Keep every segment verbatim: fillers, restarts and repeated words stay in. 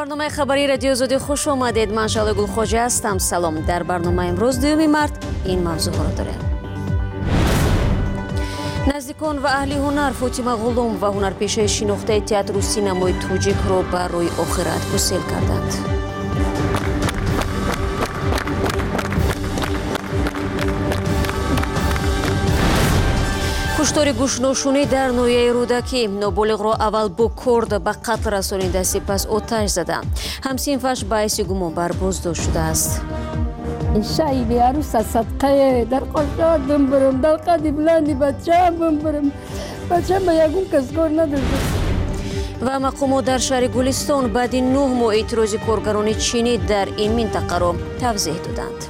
برنامه خبری رادیو آزادی خوش آمدید. من شعله گلخواجه هستم. سلام. در برنامه امروز دوم مارت این موضوع را داریم. نزدیکان و اهل هنر فاطمه غلام و هنرپیشه شناخته تئاتر و سینمای توجیک را بر روی آخرت گسیل کردند. کشتار گوشنشینی در نویه رودکی، نابالغ را اول با کورد به قتل رسانیده، سپس آتش زده. همسینفش باعث گمانبر بازداشت شده است. شایبی عروس صدقه در قشاد بمبرم، در قدی بلندی بچه هم بمبرم، بچه هم یکون کسگار ندارد. و مقامات در شهر گلستان بعد نه ماه اعتراض کارگران چینی در این منطقه را توضیح دادند.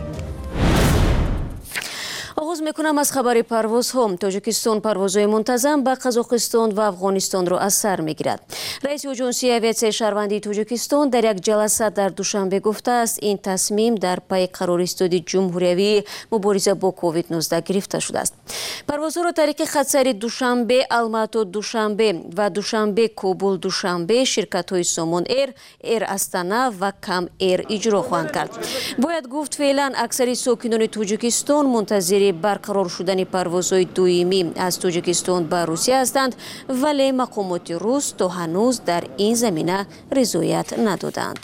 آغاز میکنم از خبر پروازها. تاجیکستان پروازهای منتظم به قزاقستان و افغانستان را از سر میگیرد. رئیس اژانسی اویاسیون شهروندی تاجیکستان در یک جلسه در دوشنبه گفته است این تصمیم در پی قرار ایستادی جمهوری مبارزه با کووید نوزده گرفته شده است. پروازها را طریق خطسری دوشنبه الماتو دوشنبه و دوشنبه کابل دوشنبه شرکت های سامان ایر، ایر استانا و کم ایر اجرا خواهند کرد. باید گفت فعلا اکثر ساکنان تاجیکستان منتظر برقرار شدن پروازهای دویمی از تاجیکستان به روسیه هستند، ولی مقامات روس تا هنوز در این زمینه رضایت ندادند.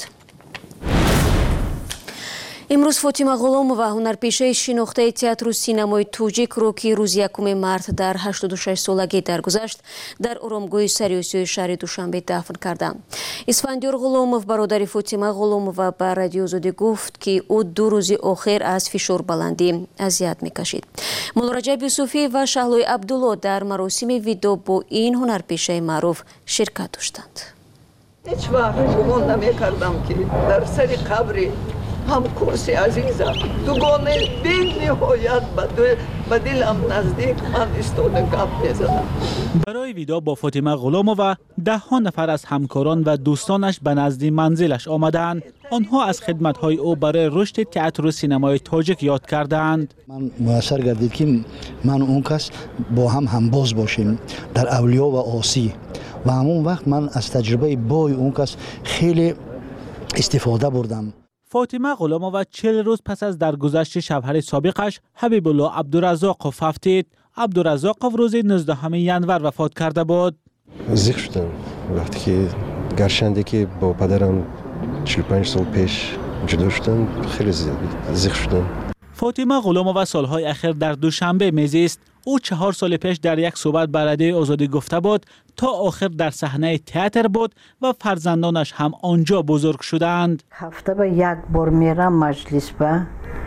امروز فاطمه غلام و هنرپیشه شناخته تئاتر و سینمای توجیک رو که روز یکم مارت در هشتاد و شش سالگی درگذشت در آرامگاه سیاسی شهر دوشنبه دفن کردند. اسفندیار غلامов برادر فاطمه غلام و به رادیو آزادی گفت که او دو روز آخر از فشار بلندی اذیت میکشید. مولا رجب یوسفی و شهلوی عبدالله در مراسم ویدا با این هنرپیشه معروف شرکت داشتند. هیچ وقت گمان نمیکردم که در سر قبر هم کورسی عزیزم دوگانه بی نهایت به دلم نزدیک من ایستاده گپ میزدم. برای ویدا با فاطمه غلام و ده ها نفر از همکاران و دوستانش به نزد منزلش آمدند. آنها از خدمت‌های او برای رشد تئاتر و سینمای تاجیک یاد کردند. من موثر گردید که من اون کس با هم همباز باشیم در اولیا و آسی و همون وقت من از تجربه بای اون کس خیلی استفاده بردم. فاطمه غلامova چهل روز پس از درگذشت شوهر سابقش حبیب الله عبدالرزاقov افتید. عبدالرزاقov روز نوزدهم ینور وفات کرده بود. زیخ شدم وقتی که گرچند که با پدرم چهل و پنج سال پیش جدا شدم، خیلی زیاد زیخ شدم. فاطمه غلامova سالهای اخیر در دوشنبه میزیست. او چهار سال پیش در یک صحبت به رادیو آزادی گفته بود تا آخر در صحنه تئاتر بود و فرزندانش هم آنجا بزرگ شدند. هفته به یک بار میرم مجلس به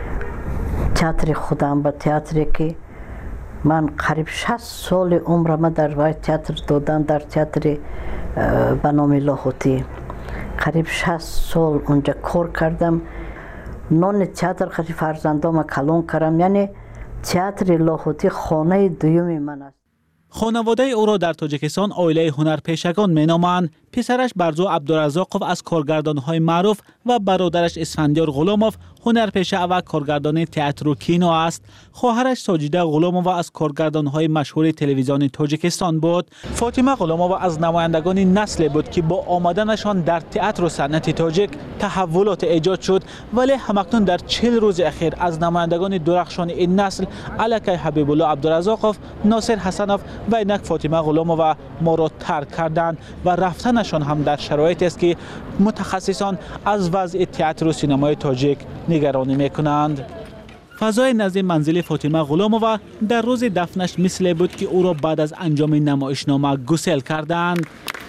تئاتر خودم، به تئاتری که من قریب شصت سال عمرم در وای تئاتر دادم، در تئاتر به نام لاهوتی قریب شصت سال اونجا کار کردم. نان تئاتر خیلی فرزندام کلان کردم، یعنی تئاتر لاهوتی خانه دوم من است. خانواده او را در تاجیکستان عائله هنرپیشگان مینامند. پسرش برزو عبدالرزاقov از کارگردان‌های معروف و برادرش اسفندیار غلامov هنرپیشه و کارگردان تئاتر و کینو است. خواهرش ساجیده غلامova از کارگردان‌های مشهور تلویزیون تاجیکستان بود. فاطمه غلامova از نمایندگان نسل بود که با آمدنشان در تئاتر و صنعت تاجیک تحولات ایجاد شد، ولی همکنون در چهل روز اخیر از نمایندگان درخشان این نسل علیه حبیب الله عبدالرزاقov، ناصر حسنوف و اینک فاطمه غلامova ما را ترک کردند و رفتنشان هم در شرایطی است که متخصصان از وضع تئاتر و سینمای تاجیک نگرانی میکنند. فضای نزد منزل فاطمه غلامova در روز دفنش مثل بود که او را بعد از انجام نمایشنامه گسیل کردند.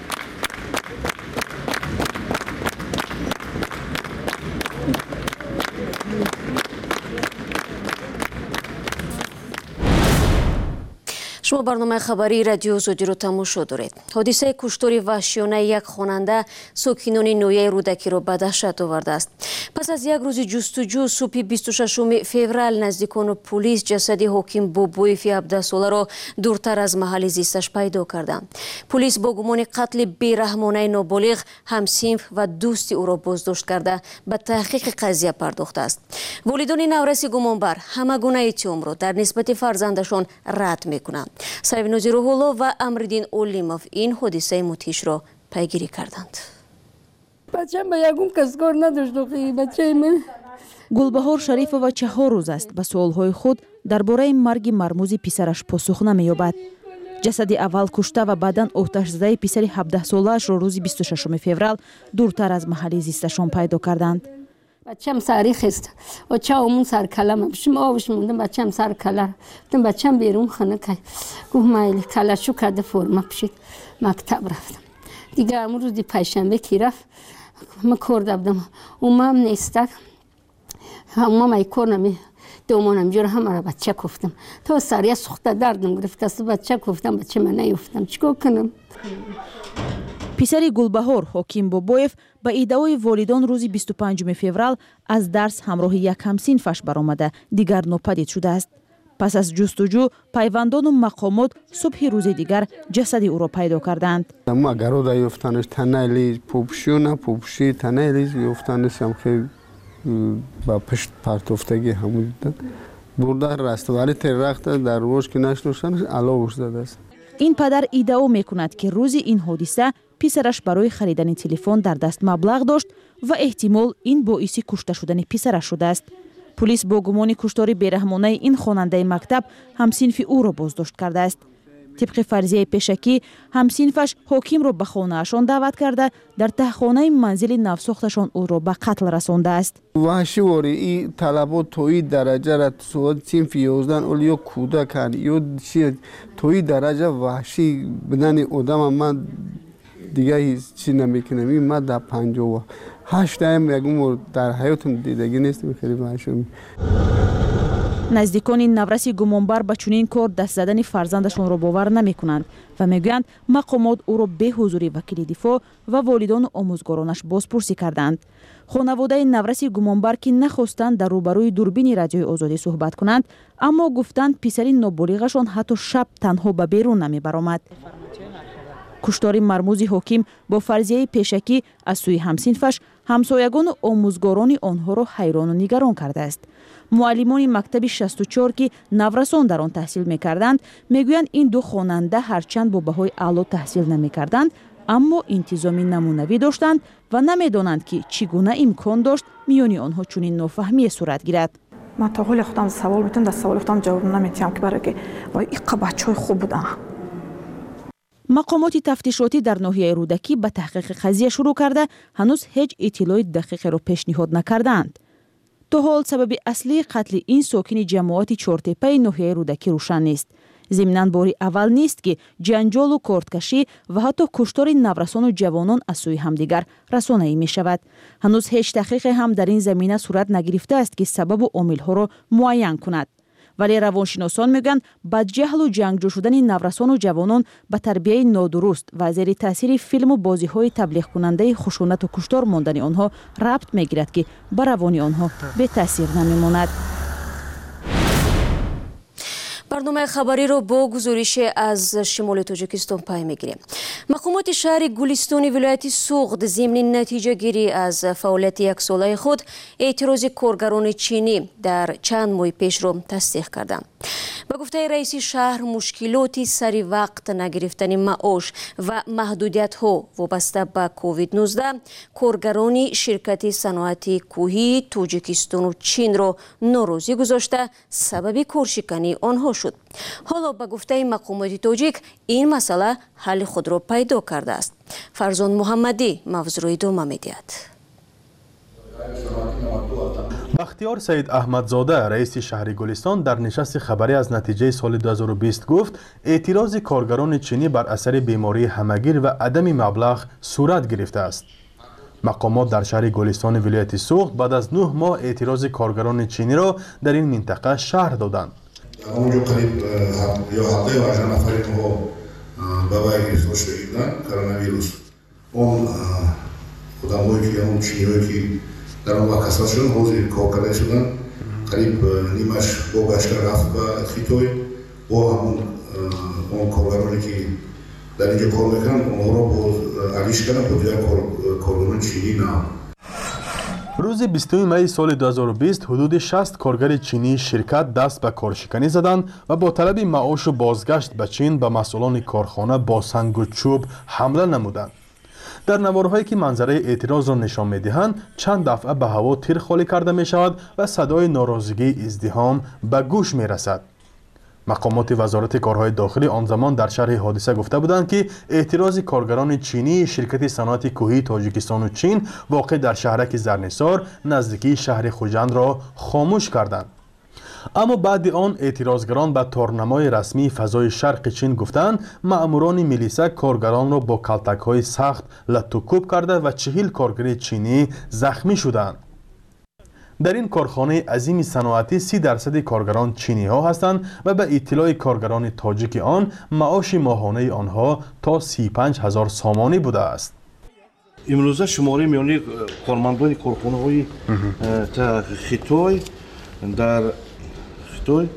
شما برنامه خبری رادیو آزادی رو تماشا دارید. حادثه کشتار وحشیانه یک خواننده ساکنان نویه رودکی را به دهشت آورده است. پس از یک روز جستجو صبح بیست و ششم فوریه نزدیکان پلیس جسد حاکم بابویف هفده ساله را دورتر از محل زیستش پیدا کردند. پلیس با گمان قتل بیرحمانه نابالغ همسنف و دوست او را بازداشت کرده به تحقیق قضیه پرداخته است. والدان نورس گمانبر همه گونه اتهام را در نسبت فرزندشان رد میکنند. سروینوزی روح‌الله و امردین اولیموف این حادثه مدهش را پیگیری کردند. بچه‌م به یگون کس کار نداشت آخه بچه من. گلبهار شریفова چهار روز است به سوالهای خود درباره مرگ مرموز پسرش پاسخ نمی‌یابد. جسدی اول کشته و بعداً آتش‌زده پسر هفده ساله‌اش را روز بیست و ششم فوریه دورتر از محل زیستشان پیدا کردند. بچه‌م سریخ است. و چه همون سر کلم بشم آبش موندم بچه‌م سر کلر. گفتم بچه‌م بیرون خانه که گفت مایل کلاشو کرده فرما پشید مکتب رفتم. دیگه امروز روز پنجشنبه کی رفت من کار دادم. اومم نیستک. همه مای کار نمی دومانم جور همه را بچه گفتم. تا سریع سخته دردم گرفت است بچه گفتم بچه من نیفتم چیکار کنم. پسر گلبهار حکیم بابویف به ادعای والدان روز بیست و پنجم فوریه از درس همراه یک همسینفش برآمده دیگر ناپدید شده است. پس از جستجو پیوندان و مقامات صبح روز دیگر جسد او را پیدا کردند. ما گرودا یافتنش تنهایی پوپشی نه پوپشی تنهایی یافتنش هم خیلی با پشت پرتوفتگی همون دیدن. برده رستواری ترخت در روش که نشنوشنش علاوه زده است. این پدر ادعا میکند که روز این حادثه پسرش برای خریدن تلفن در دست مبلغ داشت و احتمال این باعث کشته شدن پسرش شده است. پلیس با گمان کشتار بیرحمانه این خواننده مکتب همسینف او را بازداشت کرده است. طبق فرضیه پیشکی همسینفش حکیم را به خانه‌شان دعوت کرده در تهخانه منزل نوساختشان او را به قتل رسانده است. وحشی واری این طلبات توی درجه را سواد صنف یازده اول یا کودکان یا چی توی درجه وحشی بدن آدم من دیگه هیچ چی نمیکنم. این من در پنجاه و هشت هم یکم در حیاتم دیدگی نیستم خیلی وحشی. نزدیکان نورس گمانبر به چنین کار دست زدن فرزندشان را باور نمی کنند و میگویند مقامات او را به حضور وکیل دفاع و والدان و آموزگارانش بازپرسی کردند. خانواده نورس گمانبر که نخواستند در روبروی دوربین رادیوی آزادی صحبت کنند اما گفتند پسر نابالغشان حتی شب تنها به بیرون نمی برآمد. کشتار مرموز حکیم با فرضیه پیشکی از سوی همسینفش همسایگان و آموزگاران آنها را حیران و نگران کرده است. معلمان مکتب شصت و چهار که نورسان در آن تحصیل می‌کردند میگویند این دو خواننده هرچند با بهای اعلی تحصیل نمی‌کردند اما انتظامی نمونوی داشتند و نمی‌دانند که چگونه امکان داشت میان آنها چنین نافهمی صورت گیرد. من تا حالا خودم سوال میتونم در سوال خودم جواب نمیتونم که برای که وای این بچه‌های خوب بودن. مقامات تفتیشاتی در ناحیه رودکی به تحقیق قضیه شروع کرده هنوز هیچ اطلاع دقیق را پیشنهاد نکردند. تا حال سبب اصلی قتل این ساکن جماعت چهارتپه ناحیه رودکی روشن نیست. ضمناً باری اول نیست که جنجال و کارتکشی و حتی کشتار نورسان و جوانان از سوی همدیگر رسانه‌ای می شود. هنوز هیچ تحقیق هم در این زمینه صورت نگرفته است که سبب و عامل‌ها را معین کند. ولی روانشناسان میگن بدجهل و جنگجو شدن نورسان و جوانان به تربیت نادرست و زیر تاثیر فیلم و بازی‌های تبلیغ کننده خشونت و کشتار ماندن آنها ربط میگیرد که بر روان آنها به تاثیر نمیماند. برنامه خبری رو با گزارش از شمال تاجیکستان پی میگیریم. مقامات شهر گلستان ولایت سوغد ضمن نتیجه گیری از فعالیت یک ساله خود اعتراض کارگران چینی در چند ماه پیش رو تصدیق کردند. به گفته رئیس شهر مشکلات سری وقت نگرفتن معاش و محدودیت ها وابسته به کووید نوزده کارگران شرکت صنعت کوهی تاجیکستان و چین را ناراضی گذاشته سبب کارشکنی آنها شد. حالا به گفته مقامات تاجیک این مسئله حل خود را پیدا کرده است. فرزان محمدی موضوع ادامه می‌دهد. بختیار سید احمدزاده رئیس شهر گلستان در نشست خبری از نتیجه سال دو هزار و بیست گفت اعتراض کارگران چینی بر اثر بیماری همگیر و عدم مبلغ صورت گرفته است. مقامات در شهر گلستان ولایت سوغد بعد از نه ماه اعتراض کارگران چینی را در این منطقه شهر دادند. اونجا قریب یا هفته و هزار نفر ما بابای گرفتار شدن کرونا ویروس. اون خودمایی که اون چینیایی که در اون وقت کسات شدن حوضی کار کرده شدن قریب نیمش با گشتر رفت به خیتوی با همون اون کارگرانی که در اینجا کار میکنن اونها را با علیش کردن با دیگر کارگران چینی نه. روز بیستم می سال دو هزار و بیست حدود شصت کارگر چینی شرکت دست به کارشکنی زدند و با طلب معاش و بازگشت به چین به مسئولان کارخانه با سنگ و چوب حمله نمودند. در نوارهایی که منظره اعتراض را نشان می‌دهند چند دفعه به هوا تیر خالی کرده می‌شود و صدای ناراضگی ازدحام به گوش می‌رسد. مقامات وزارت کارهای داخلی آن زمان در شرح حادثه گفته بودند که اعتراض کارگران چینی شرکت صنعت کوهی تاجیکستان و چین واقع در شهرک زرنسار نزدیکی شهر خوجند را خاموش کردند. اما بعد آن اعتراضگران به تارنمای رسمی فضای شرق چین گفتند مأموران میلیسا کارگران را با کلتک‌های سخت لت و کوب کرده و چهل کارگر چینی زخمی شدند. در این کارخانه عظیم صنعتی سی درصد کارگران چینی ها هستند و به اطلاع کارگران تاجیک آن معاش ماهانه آنها تا سی و پنج هزار سامانی بوده است. امروزه شماره میانی کارمندان کارخانه های خیتای در خیتای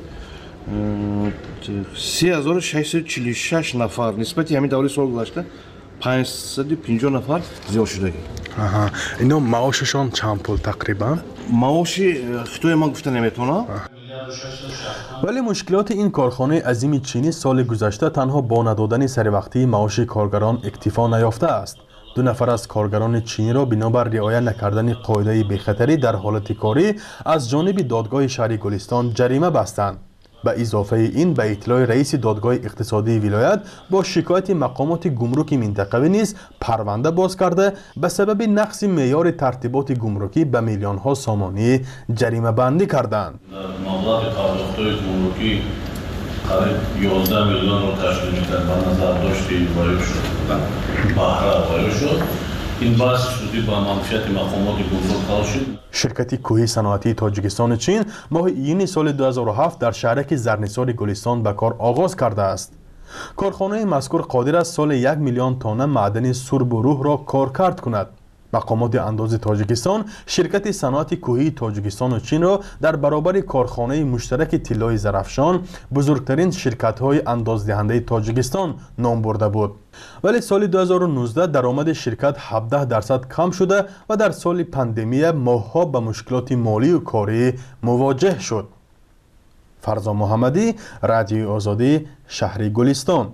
سه هزار و ششصد و چهل و شش نفر نسبت همین دوره سال گذشته پانصد و پنجاه نفر زیاد شده. آها اینا معاششان چند پول تقریبا؟ معاش خیتای ما گفته نمیتونه. ولی مشکلات این کارخانه عظیم چینی سال گذشته تنها با ندادن سروقتی معاش کارگران اکتفا نیافته است. دو نفر از کارگران چینی را بنابر رعایت نکردن قاعده بی‌خطری در حالت کاری از جانب دادگاه شهر گلستان جریمه بستند. به اضافه این به اطلاع رئیس دادگاه اقتصادی ولایت با شکایت مقامات گمرک منطقوی نیز پرونده باز کرده به سبب نقض معیار ترتیبات گمرکی به میلیون ها سامانی جریمه بندی کردند. مبلغ پرداخت‌های گمرکی قریب یازده میلیون رو تشکیل می‌کرد. به نظر داشتی وارد شد. بهره وارد شد. این بحث شدی با منفیت مقامات گمرک حل شد. شرکت کوهی صنعتی تاجیکستان چین ماه ایون سال دو هزار و هفت در شهرک زرنسار گلستان به کار آغاز کرده است. کارخانه مذکور قادر است سال یک میلیون تانه معدن سرب و روح را کارکرد کند. مقامات انداز تاجیکستان شرکت صنعت کوهی تاجیکستان و چین را در برابر کارخانه مشترک طلای زرافشان بزرگترین شرکت‌های اندازدهنده تاجیکستان نام برده بود. ولی سال دو هزار و نوزده درآمد شرکت هفده درصد کم شده و در سال پاندمی ماه‌ها با مشکلات مالی و کاری مواجه شد. فرزان محمدی، رادیو آزادی، شهر گلستان.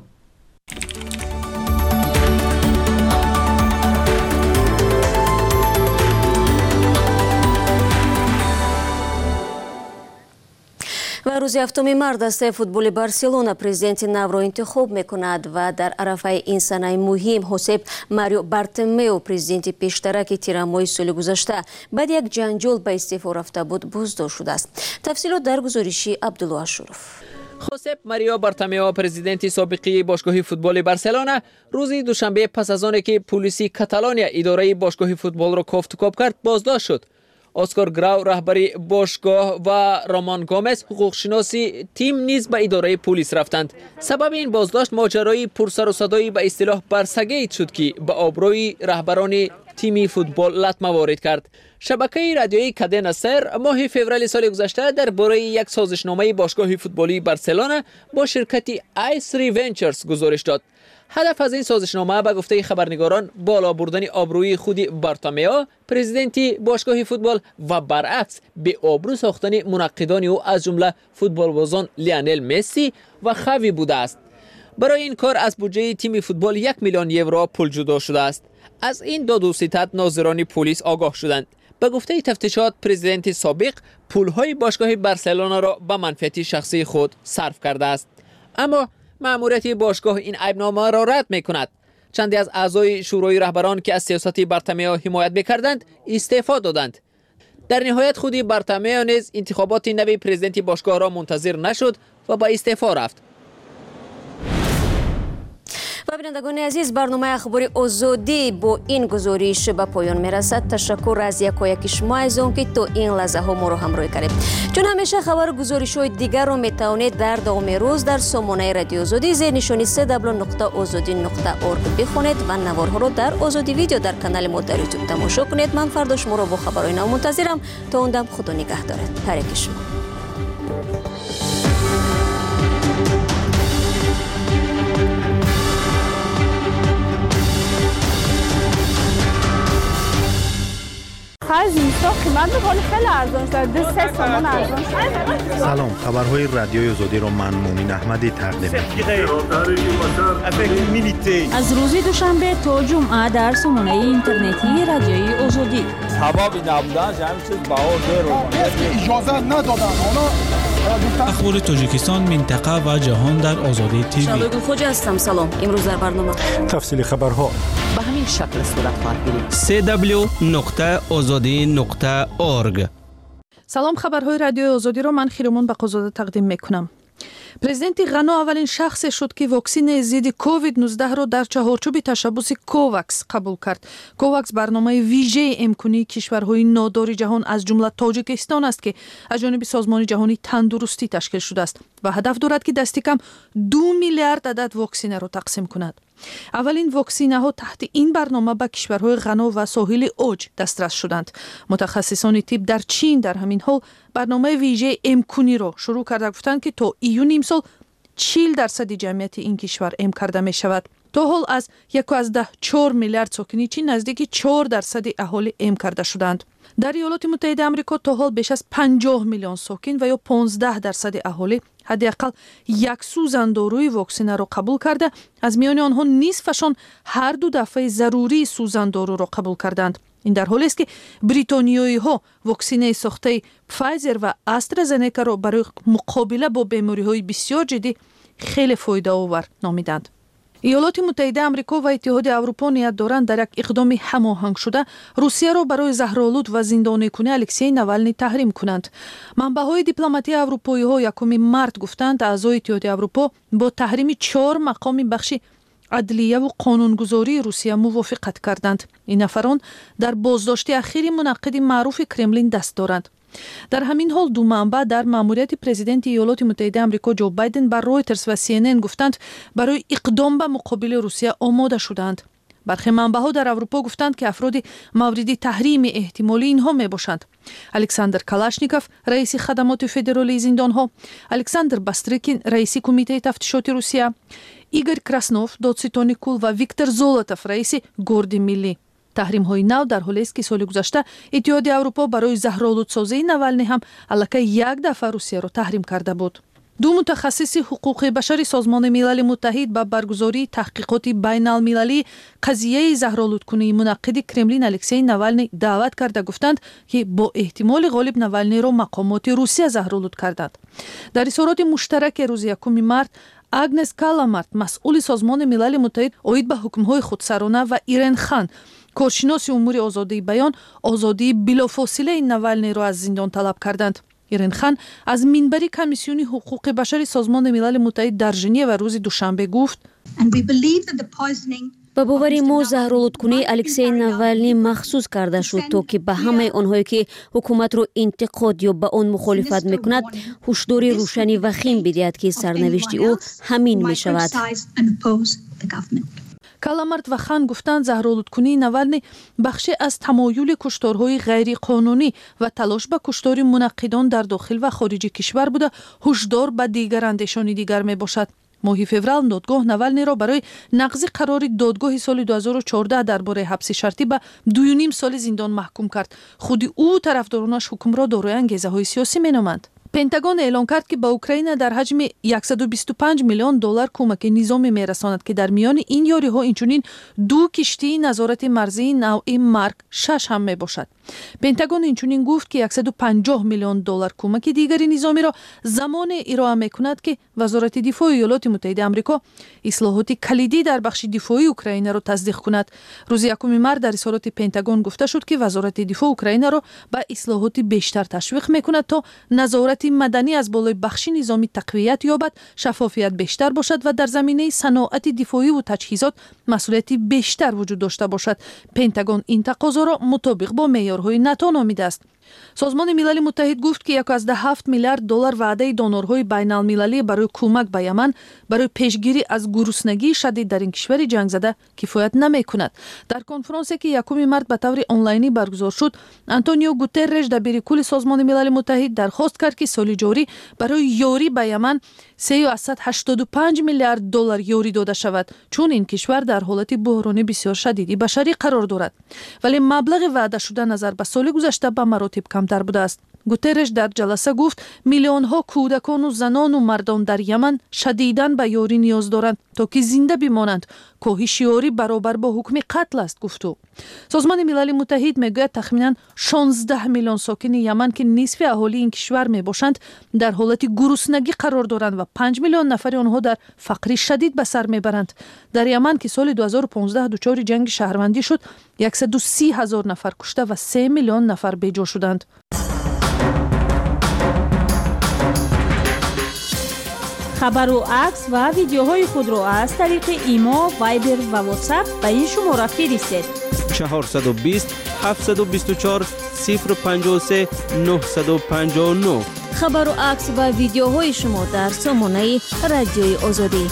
و روز هفتم مارس دسته فوتبال بارسلونا президенти навро интихоб мекунад ва дар арафаи ин санаи муҳим ҳосеб Марио Бартомео президенти пештараки тирамоҳи соли гузашта баъди як ҷанҷол ба истеъфо рафта буд боздошт шудааст. тафсилот дар гузориши Абдулло Ашуров. Хосеп Марио Бартомео президенти собиқи бошгоҳи футболи Барселона рӯзи душанбе пас аз оне ки пулиси Каталония идораи бошгоҳи футболро кофтукоб кард боздошт шуд. Оскар Грау раҳбари бошгоҳ ва Роман Гомес ҳуқуқшиноси тим низ ба идораи пулис рафтанд. Сабаби ин боздошт моҷарои пурсарусадои ба истилоҳ барсагейт шуд ки ба обрӯи раҳбарони тими футбол латма ворид кард. шабакаи радиои Кадена Сер моҳи феврали соли гузашта дар бораи як созишномаи бошгоҳи футболии Барселона бо ширкати Ice Three Ventures гузориш дод. ҳадаф аз ин созишнома ба гуфтаи хабарнигорон боло бурдани обрӯи худи Бартомео, президенти бошгоҳи футбол ва баръакс беобрӯ сохтани мунаққидони ӯ аз ҷумла футболбозон Лионел Месси ва Хави будааст. барои ин кор аз буҷаи тими футбол як миллион евро пул ҷудо шудааст. аз ин доду ситат нозирони пулис огоҳ шуданд. ба гуфтаи тафтишот президенти собиқ пулҳои бошгоҳи Барселонаро ба манфиати шахсии худ сарф кардааст. аммо маъмурияти бошгоҳ ин айбномаро рад мекунад. чанде аз аъзои шӯрои раҳбарон ки аз сиёсати Бартомео ҳимоят мекарданд истеъфо доданд. дар ниҳоят худи Бартомео низ интихоботи нави президенти бошгоҳро мунтазир нашуд ва ба истеъфо рафт. ва бинандагони азиз, барномаи ахбори озодӣ бо ин гузориш ба поён мерасад. ташаккур аз якояки шумо аз он ки то ин лаҳзаҳо моро ҳамроҳӣ кардед. чун ҳамеша хабару гузоришҳои дигарро метавонед дар давоми рӯз дар сомонаи радиои озодӣ зернишони се w нуқта озодӣ нуқта орг бихонед ва наворҳоро дар озодӣ видео дар канали мо дар ютуб тамошо кунед. ман фардо шуморо бо хабарҳои нав мунтазирам. то он дам худо нигаҳ дорад. ҳареки шумо. خرج میسا قیمت ولی خیلی ارزان شد. دو سه تومان ارزان شد. سلام، خبرهای رادیوی آزادی رو من مومین احمدی تقدیم می‌کنم. از روز دوشنبه تا جمعه در سامانه اینترنتی رادیوی آزادی. حبابی نبودن همین چیز بهار داره. اجازه ندادن. اخبار تاجیکستان، منطقه و جهان در آزادی تیوی. شادو خوجا هستم. سلام. امروز در برنامه تفصیل خبرها به همین شکل صورت خواهد گرفت. سی دبلیو نقطه آزادی نقطه اورگ. سلام، خبرهای رادیوی آزادی رو من خیرمون بقازاده تقدیم میکنم. پرزیدنت غنا اولین شخص شد که واکسن ضد کووید نوزده رو در چهارچوب تشبس کوواکس قبول کرد. کوواکس برنامه ویژه امکانی کشورهای نادار جهان از جمله تاجیکستان است که از جانب سازمان جهانی تندرستی تشکیل شده است و هدف دارد که دست کم دو میلیارد عدد واکسن را تقسیم کند. اولین واکسینه ها تحت این برنامه به کشورهای غنا و ساحل اوج دسترس شدند. متخصصان طب در چین در همین حال برنامه ویژه امکانی را شروع کرده، گفتند که تا ایون امسال چهل درصد جمعیت این کشور ام کرده می شود. تا حال از یک از ده چهار میلیارد ساکنی چین نزدیک چهار درصد اهالی ام کرده شدند. در ایالات متحده آمریکا تا حال بیش از پنجاه میلیون ساکن و یا پانزده درصد اهالی حداقل یک سوزنداروی واکسن را قبول کرده. از میان آنها نصفشان هر دو دفعه ضروری سوزندارو را قبول کردند. این در حالی است که بریتانیایی ها واکسن ساخته فایزر و آسترازنکا را برای مقابله با بیماری های بسیار جدی خیلی فایده آور نامیدند. ایالات متحده آمریکا و اتحاد اروپا نیت دارند در یک اقدام هماهنگ شده روسیه را برای زهرآلود و زندانی کنی الکسی ناولنی تحریم کنند. منبع‌های دیپلماتی اروپایی ها یکم مارس گفتند اعضای اتحاد اروپا با تحریم چهار مقام بخش عدلیه و قانونگذاری روسیه موافقت کردند. این نفران در بازداشت اخیر منعقد معروف کرملین دست دارند. در همین حال دو منبع در ماموریت پرزیدنت ایالات متحده آمریکا جو بایدن بر رویترز و سی ان ان گفتند برای اقدام به مقابل روسیه آماده شدند. برخی منبع‌ها در اروپا گفتند که افراد مورد تحریم احتمالی اینها می باشند: الکساندر کالاشنیکوف رئیس خدمات فدرالی زندانها، الکساندر باستریکین رئیس کمیته تفتیشات روسیه، ایگور کراسنوف دادستان کل و ویکتور زولوتوف رئیس گارد ملی. تحریم های نو در حالی است که سال گذشته اتحاد اروپا برای زهرآلودسازی ناولنی هم الکی یک دفعه روسیه را تحریم کرده بود. دو متخصص حقوق بشری سازمان ملل متحد با برگزاری تحقیقات بین المللی قضیه زهرآلودکنی منعقد کرملین الکسی ناولنی دعوت کرده، گفتند که با احتمال غالب ناولنی را مقامات روسیه زهرآلود کردند. در اظهارات مشترک روز یکم مارس آگنس کالامارت مسئول سازمان ملل متحد اوید به حکم‌های خودسرانه و ایرن خان کارشناس امور آزادی بیان آزادی بلافاصله ناولنی را از زندان طلب کردند. ایرن خان از منبر کمیسیون حقوق بشر سازمان ملل متحد در ژنو و روز دوشنبه گفت با باور ما زهرآلودکنی الکسی ناولنی مخصوص کرده شد تا که به همه آنهایی که حکومت را انتقاد یا به آن مخالفت میکند هشدار روشنی و خیم بدهد که سرنوشت او همین می شود. کالامارت و خان گفتند زهرآلودکنی ناولنی بخشی از تمایل کشتارهای غیر قانونی و تلاش به کشتار منعقدان در داخل و خارج کشور بوده هشدار به دیگر اندیشانی دیگر می باشد. ماه فوریه دادگاه ناولنی را برای نقض قرار دادگاه سال دو هزار و چهارده درباره حبس شرطی به دو و نیم سال زندان محکوم کرد. خود او طرفدارانش حکم را دارای انگیزه‌های سیاسی مینامند. پنتاگون اعلام کرد که به اوکراین در حجم صد و بیست و پنج میلیون دلار کمک نظامی میرساند که در میان این یاری‌ها اینچنین دو کشتی نظارت مرزی نوع مارک شش هم می باشد. پنتاگون اینچنین گفت که صد و پنجاه میلیون دلار کمک دیگری نظامی را زمان ارائه میکند که وزارت دفاع ایالات متحده آمریکا اصلاحات کلیدی در بخش دفاعی اوکراین را تصدیق کند. روز یکم مارس در اظهارات پنتاگون گفته شد که وزارت دفاع اوکراین را به اصلاحات بیشتر تشویق میکند تا نظارت مدنی از بالای بخش نظامی تقویت یابد، شفافیت بیشتر باشد و در زمینه صنعت دفاعی و تجهیزات مسئولیت بیشتر وجود داشته باشد. پنتاگون این تقاضا را مطابق با معیارهای ناتو نامیده است. созмони милали муттаҳид гуфт ки як аз ҳафт миллиард доллар ваъдаи донорҳои байналмилалӣ барои кӯмак ба Яман барои пешгирӣ аз гуруснагии шадид дар ин кишвари ҷангзада кифоят намекунад. дар конфронсе ки якуми март ба таври онлайнӣ баргузор шуд, Антонио Гутерреш дабири кулли созмони милали муттаҳид дархост кард ки соли ҷорӣ барои ёрӣ ба Яман сад و هشتاد و پنج میلیارد دلار یوری داده شود، چون این کشور در حالت بحرانی بسیار شدیدی بشری قرار دارد، ولی مبلغ وعده شده نظر به سال گذشته به مراتب کمتر بوده است. گوترش در جلسه گفت میلیون ها کودکان و زنان و مردان در یمن شدیداً به یاری نیاز دارند تا که زنده بمانند. کاهش یاری برابر با حکم قتل است گفت او. سازمان ملل متحد میگوید تخمیناً شانزده میلیون ساکن یمن که نصف اهالی این کشور میباشند در حالت گرسنگی قرار دارند و پنج میلیون نفر آنها در فقر شدید به سر میبرند. در یمن که سال دو هزار و پانزده دچار جنگ شهروندی شد، صد و سی هزار نفر کشته و سه میلیون نفر بیجا شدند. خبر و عکس و ویدیوهای خود را از طریق ایما، وایبر و واتساپ به این شماره فرستید. چهارصد و بیست هفتصد و بیست و چهار صفر پنجاه و سه نهصد و پنجاه و نه. خبر و عکس و ویدیوهای شما در سامانه رادیوی آزادی.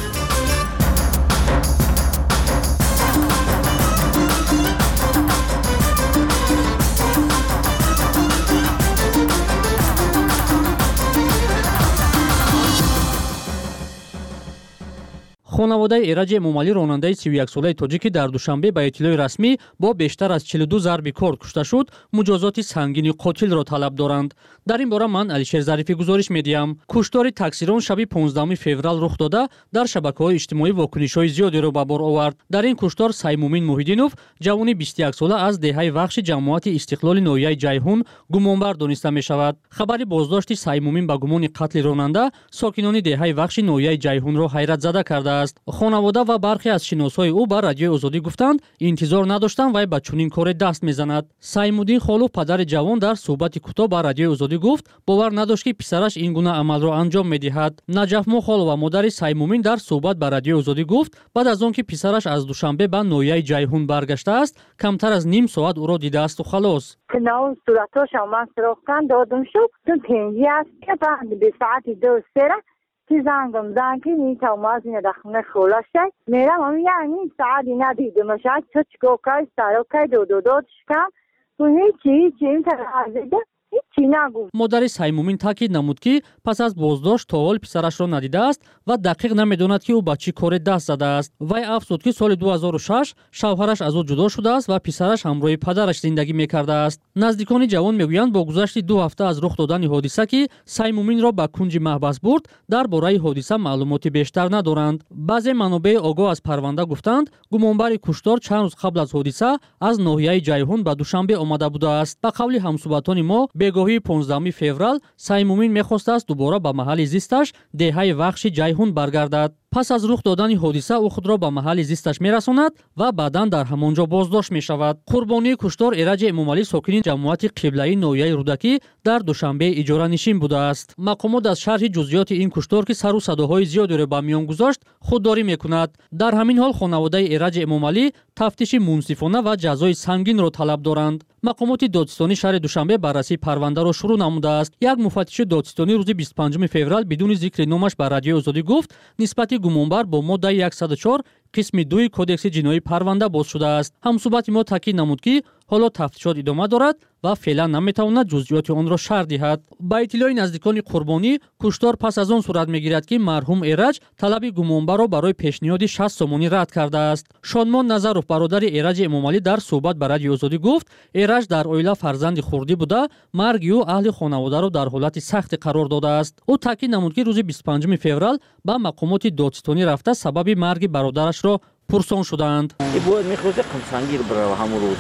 خانواده ایرج امومالی راننده سی و یک ساله تاجیکی در دوشنبه به اطلاع رسمی با بیشتر از چهل و دو ضرب کارد کشته شد، مجازات سنگین قاتل را طلب دارند. در این باره من علیشیر ظریفی گزارش میدیم. کشتار تاکسیران شب پانزدهم فوریه رخ داده در شبکه‌های اجتماعی واکنش‌های زیادی را به بار آورد. در این کشتار سیمومین موحدینوف جوانی بیست و یک ساله از دهه وخش جماعت استقلال ناحیه جیحون گمانبر دانسته می‌شود. خبر بازداشت سیمومین به گمان قتل راننده ساکنان دهه وخش ناحیه جیحون را حیرت زده کرده است. خانواده و برخی از شناسای او به رادیوی آزادی گفتند انتظار نداشتند وی به چنین کار دست میزند. سیمودین خالو پدر جوان در صحبت کوتاه به رادیوی آزادی گفت باور نداشت که پسرش این گونه عمل را انجام میدهد. نجف مو خالو و مادر سیمومین در صحبت به رادیوی آزادی گفت بعد از آنکه پسرش از دوشنبه به ناحیه جیحون برگشته است کمتر از نیم ساعت او را دیده است و خلاص. کناو صورتش من سراختن دادم شد تو پنجی است که بعد به ساعت دو سره که زنگم زنگی نیت آماز ندخمه خلاصه میرم هم یعنی ساعتی ندیدم شاید تو چکو کای سارو کای دو دو دو شکم تو هیچی هیچی این ترازیده هیچی نگو. مادر سیمومین تاکید نمود که پس از بازداشت تا حال پسرش را ندیده است و دقیق نمیداند که او به چه کار دست زده است. وی افزود که سال دو هزار و شش شوهرش از او جدا شده است و پسرش همراه پدرش زندگی میکرده است. نزدیکان جوان میگویند با گذشت دو هفته از رخ دادن حادثه که سیمومین را به کنج محبس برد درباره حادثه معلوماتی بیشتر ندارند. بعضی منابع آگاه از پرونده گفتند گمانبر کشتار چند روز قبل از حادثه از ناحیه جیحون به دوشنبه آمده بوده است. به قول همصحبتان ما بگاهی پانزدهم فوریه سیمومین میخواست است دوباره به محل زیستش دهه وخش جیحون برگردد. پس از رخ دادن حادثه او خود را به محل زیستش میرساند و بعدا در همانجا بازداشت می شود. قربانی کشتار ایرج امومالی ساکن جماعت قبله‌ای ناحیه رودکی در دوشنبه اجاره نشین بوده است. مقامات از شرح جزئیات این کشتار که سر و صداهای زیادی را به میان گذاشت خودداری میکند. در همین حال خانواده ایرج امومالی تفتیش منصفانه و جزای سنگین را طلب دارند. مقامات دادستانی شهر دوشنبه بررسی پرونده را شروع نموده است. یک مفتش دادستانی روز بیست و پنجم فوریه بدون ذکر نامش به رادیوی آزادی گفت نسبت گمانبر با ماده صد و چهار قسم دو کدکس جنایی پرونده باز شده است. همصحبت ما تاکید نمود که حالا تفتیشات ادامه دارد و فعلا نمیتواند جزئیات آن را شرح دهد. با اطلاع نزدیکان قربانی کشتار پس از آن صورت میگیرد که مرحوم ایرج طلب گمانبر را برای پیشنهاد شصت سومانی رد کرده است. شادمان نظروف برادر ایرج امومالی در صحبت با رادیوی آزادی گفت ایرج در اویلا فرزند خردی بوده مرگ او اهل خانواده را در حالت سخت قرار داده است. او تاکید نمود که روز بیست و پنجم فوریه با مقامات دادستانی رفته سبب مرگ برادرش را پرسان شدند. باید میخواسته قمسنگی رو برای همون روز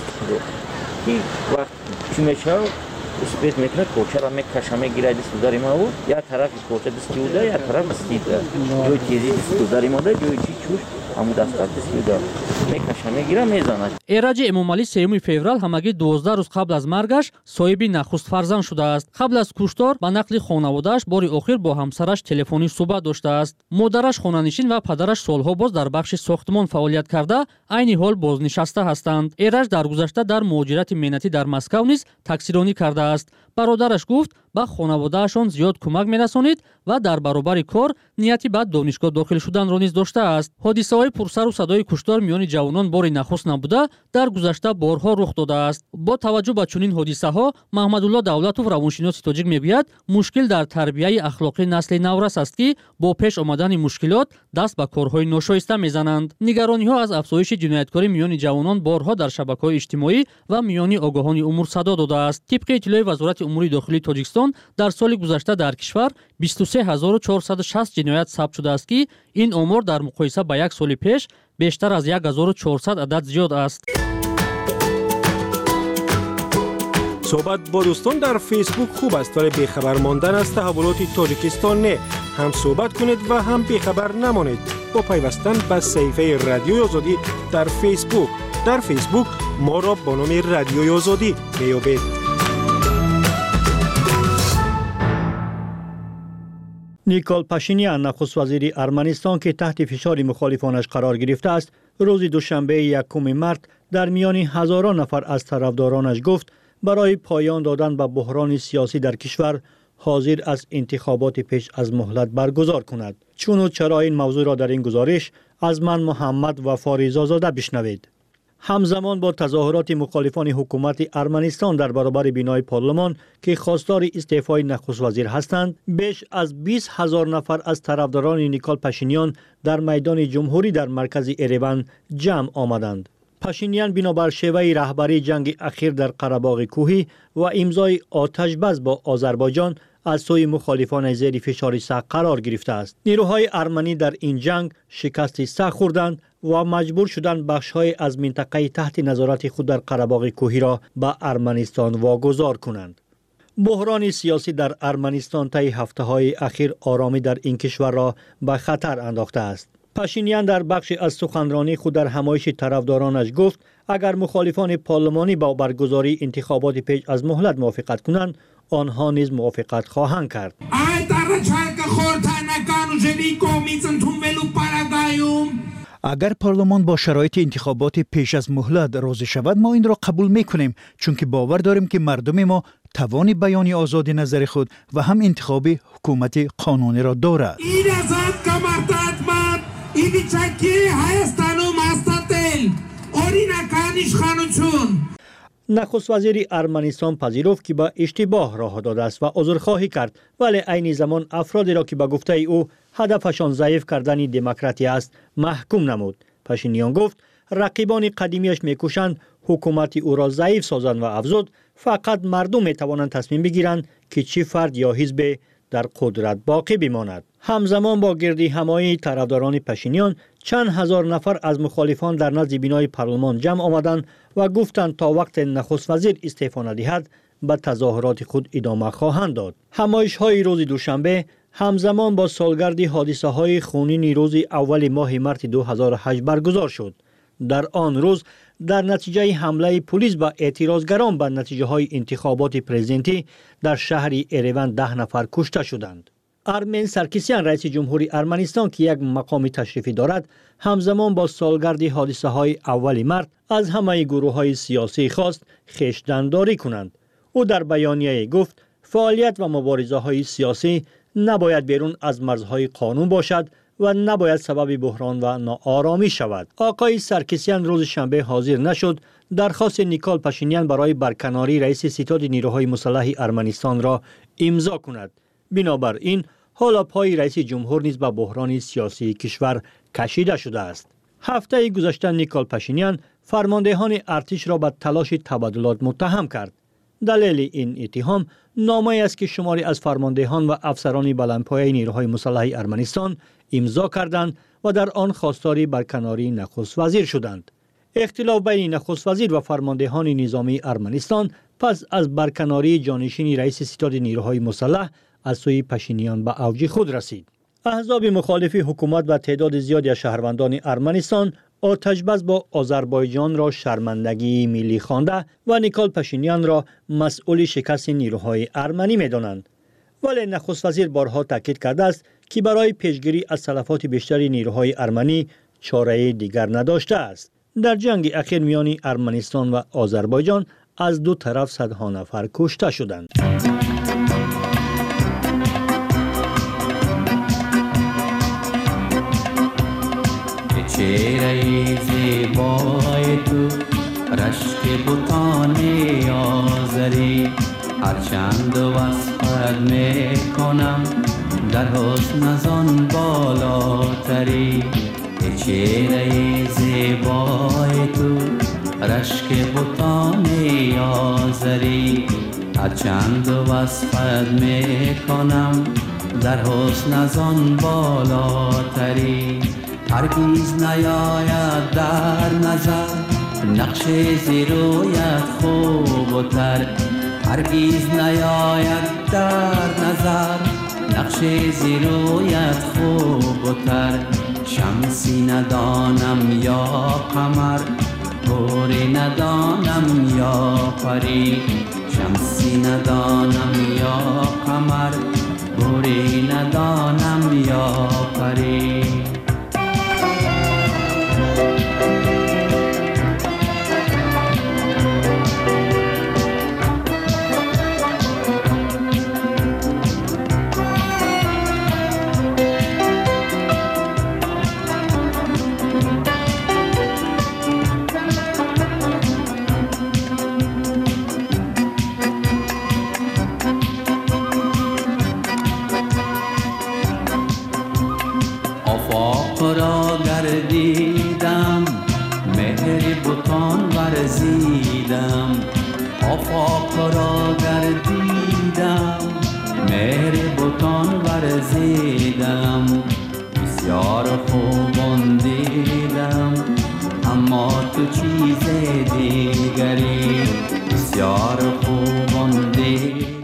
که وقت چی میشه اسپیس میکنه کوچه را میکشه میگیره دست داریم او یا طرفی کوچه دستی بوده یا طرف دستی ده جوی چیزی دست داریم اوده جوی چی چوش همون دست دستی بوده میکشه میگیره میزنه. ایرج امومالی سوم فوریه همگی دوازده روز قبل از مرگش صاحب نخست فرزند شده است. قبل از کشتار با نقل خانواده‌اش باری آخر با همسرش تلفنی صحبت داشته است. مادرش خانه‌نشین و پدرش سالها باز در بخش ساختمان فعالیت کرده عین حال بازنشسته هستند. ایرج در گذشته در مهاجرت مهنتی در مسکو نیز تاکسیرانی کرده است. бародараш гуфт ба хонаводаашон зиёд кӯмак мерасонид ва дар баробари кор нияти ба донишгоҳ дохил шуданро низ доштааст. ҳодисаҳои пурсару садои куштор миёни ҷавонон бори нахуст набуда, дар гузашта борҳо рух додааст. бо таваҷҷӯҳ ба чунин ҳодисаҳо, маҳмадулло давлатов, равоншиноси тоҷик, мегӯяд, мушкил дар тарбияи ахлоқии насли наврас аст, ки бо пеш омадани мушкилот даст ба корҳои ношоиста мезананд. нигарониҳо аз афзоиши ҷинояткорӣ миёни ҷавонон борҳо дар шабакаҳои иҷтимоӣ ва миёни огоҳони умур садо додааст. тибқи иттилои вазорати умури дохилии Тоҷикистон, дар соли гузашта дар кишвар бисту се ҳазору чорсаду шаст ҷиноят сабт шудааст, ки ин омор дар муқоиса ба як соли пеш бештар аз як ҳазору чорсад адад зиёд аст. صحبت با دوستان در فیسبوک خوب است، ولی بیخبر ماندن از تحولات تاجیکستان نه. هم صحبت کنید و هم بیخبر نمانید با پیوستن به صفحه رادیوی آزادی در فیسبوک. در فیسبوک ما را با نام رادیوی آزادی میابید. نیکول پاشینیان، نخست وزیر ارمنستان که تحت فشار مخالفانش قرار گرفته است، روز دوشنبه یکم مارس در میان هزاران نفر از طرفدارانش گفت برای پایان دادن به بحران سیاسی در کشور حاضر از انتخابات پیش از مهلت برگزار کند. چون و چرا این موضوع را در این گزارش از من محمد وفاریزا زاده بشنوید. همزمان با تظاهرات مخالفان حکومت ارمنستان در برابر بینای پارلمان که خواستار استعفای نخست وزیر هستند، بیش از بیست هزار نفر از طرفداران نیکول پاشینیان در میدان جمهوری در مرکز اریوان جمع آمدند. پاشینیان بنابر شیوه رهبری جنگ اخیر در قره‌باغ کوهی و امضای آتش‌بس با آذربایجان از سوی مخالفان زیر فشار سخت قرار گرفته است. نیروهای ارمنی در این جنگ شکست سخت خوردند و مجبور شدند بخش‌های از منطقه تحت نظارت خود در قره‌باغ کوهی را به ارمنستان واگذار کنند. بحران سیاسی در ارمنستان طی هفته‌های اخیر آرامی در این کشور را به خطر انداخته است. پاشینیان در بخشی از سخنرانی خود در همایش طرفدارانش گفت اگر مخالفان پارلمانی با برگزاری انتخابات پیش از مهلت موافقت کنند، آنها نیز موافقت خواهند کرد. اگر پارلمان با شرایط انتخابات پیش از مهلت راضی شود، ما این را قبول میکنیم، چون که باور داریم که مردم ما توان بیان آزاد نظر خود و هم انتخاب حکومت قانونی را دارد. نخست وزیر ارمنستان پذیرفت که با اشتباه راه داده است و عذرخواهی کرد، ولی عین زمان افرادی را که به گفته او هدفشان ضعیف کردن دموکراسی است محکوم نمود. پاشینیان گفت رقیبان قدیمیش میکوشند حکومت او را ضعیف سازند و افزود فقط مردم میتوانند تصمیم بگیرند که چه فرد یا حزب در قدرت باقی بماند. همزمان با گردی همایی طرفداران پاشینیان چند هزار نفر از مخالفان در نزد بینای پارلمان جمع آمدند و گفتند تا وقت نخست وزیر استعفا ندهد به تظاهرات خود ادامه خواهند داد. همایش های روز دوشنبه همزمان با سالگرد حادثه های خونین روز اول ماه مارس دو هزار و هشت برگزار شد. در آن روز در نتیجه حمله پلیس به اعتراضگران به نتیجه های انتخابات پرزیدنتی در شهر اریوان ده نفر کشته شدند. ارمن سرکیسیان، رئیس جمهوری ارمنستان که یک مقام تشریفی دارد، همزمان با سالگرد حادثه های اول مارس از همه گروه های سیاسی خواست خویشتن‌داری کنند. او در بیانیه گفت فعالیت و مبارزه های سیاسی نباید بیرون از مرزهای قانون باشد و نباید سبب بحران و ناآرامی شود. آقای سرکیسیان روز شنبه حاضر نشد درخواست نیکول پاشینیان برای برکناری رئیس ستاد نیروهای مسلح ارمنستان را امضا کند. بنابراین حالا پای رئیس جمهور نیز به بحران سیاسی کشور کشیده شده است. هفته گذشته نیکول پاشینیان فرماندهان ارتش را به تلاش تبادلات متهم کرد. دلیل این اتهام نامه‌ای است که شماری از فرماندهان و افسران بلندپایه نیروهای مسلح ارمنستان امضا کردند و در آن خواستار برکناری نخست وزیر شدند. اختلاف بین نخست وزیر و فرماندهان نظامی ارمنستان پس از برکناری جانشین رئیس ستاد نیروهای مسلح از سوی پاشینیان به اوج خود رسید. احزاب مخالف حکومت و تعداد زیادی از شهروندان ارمنستان آتش‌بس با آذربایجان را شرمندگی ملی خوانده و نیکول پاشینیان را مسئول شکست نیروهای ارمنی می‌دانند. ولی نخست وزیر بارها تاکید کرده است که برای پیشگیری از تلفات بیشتری نیروهای ارمنی چاره دیگر نداشته است. در جنگ اخیر میان ارمنستان و آذربایجان از دو طرف صدها نفر کشته شدند. چهره زیبای تو رشک بوتان آزری هرچند وصفت میکنم در حسن از آن بالاتری چهره زیبای تو رشک بوتان آزری هرچند وصفت میکنم در حسن از آن بالاتری هرگیز نیاید در نظر نقش زیرویت خوب و تر هرگیز نیاید در نظر نقش زیرویت خوب و تر شمسی ندانم یا قمر گوری ندانم یا پری شمسی ندانم یا قمر گوری ندانم یا پری را گردیدم مهر بوتان ورزیدم آفاق را گردیدم مهر بوتان ورزیدم بسیار خوبان دیدم اما تو چیز دیگری بسیار خوبان دیدم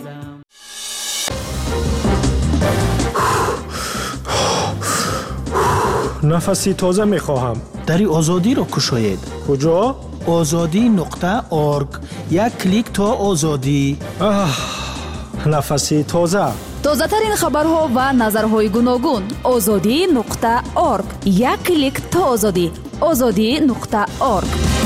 نفسی تازه میخواهم. دری آزادی را کشاید. کجا؟ آزادی نقطه ارگ. یک کلیک تا آزادی. آه، نفسی تازه. تازه ترین خبرها و نظرهای گوناگون. آزادی نقطه ارگ. یک کلیک تا آزادی. آزادی نقطه ارگ.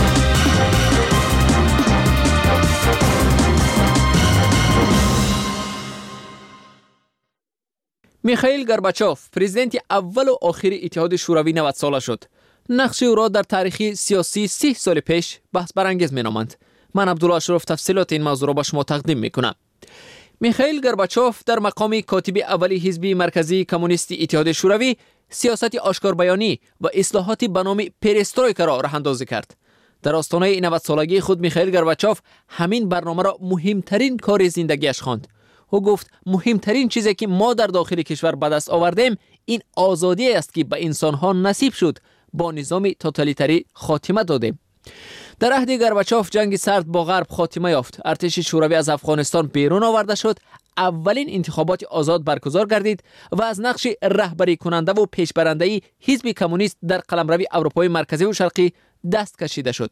میخائیل گورباچوف پرزیدنت اول و آخر اتحاد شوروی نود ساله شد. نقش او را در تاریخ سیاسی سی سال پیش بحث برانگیز مینامند. من عبدالله اشرف تفصیلات این موضوع را به شما تقدیم میکنم. میخائیل گورباچوف در مقام کاتب اولی حزب مرکزی کمونیست اتحاد شوروی سیاست آشکار بیانی و اصلاحاتی به نام پرسترویکا را راه اندازی کرد. در آستانه نود سالگی خود میخائیل گورباچوف همین برنامه را مهمترین کار زندگیش خواند. او گفت مهمترین چیزی که ما در داخل کشور به دست آوردیم این آزادی است که به انسانها نصیب شد. با نظام توتالیتری خاتمه دادیم. در عهد گورباچوف جنگ سرد با غرب خاتمه یافت. ارتش شوروی از افغانستان بیرون آورده شد. اولین انتخابات آزاد برگزار گردید و از نقش رهبری کننده و پیشبرنده‌ای حزب کمونیست در قلمرو اروپای مرکزی و شرقی دست کشیده شد.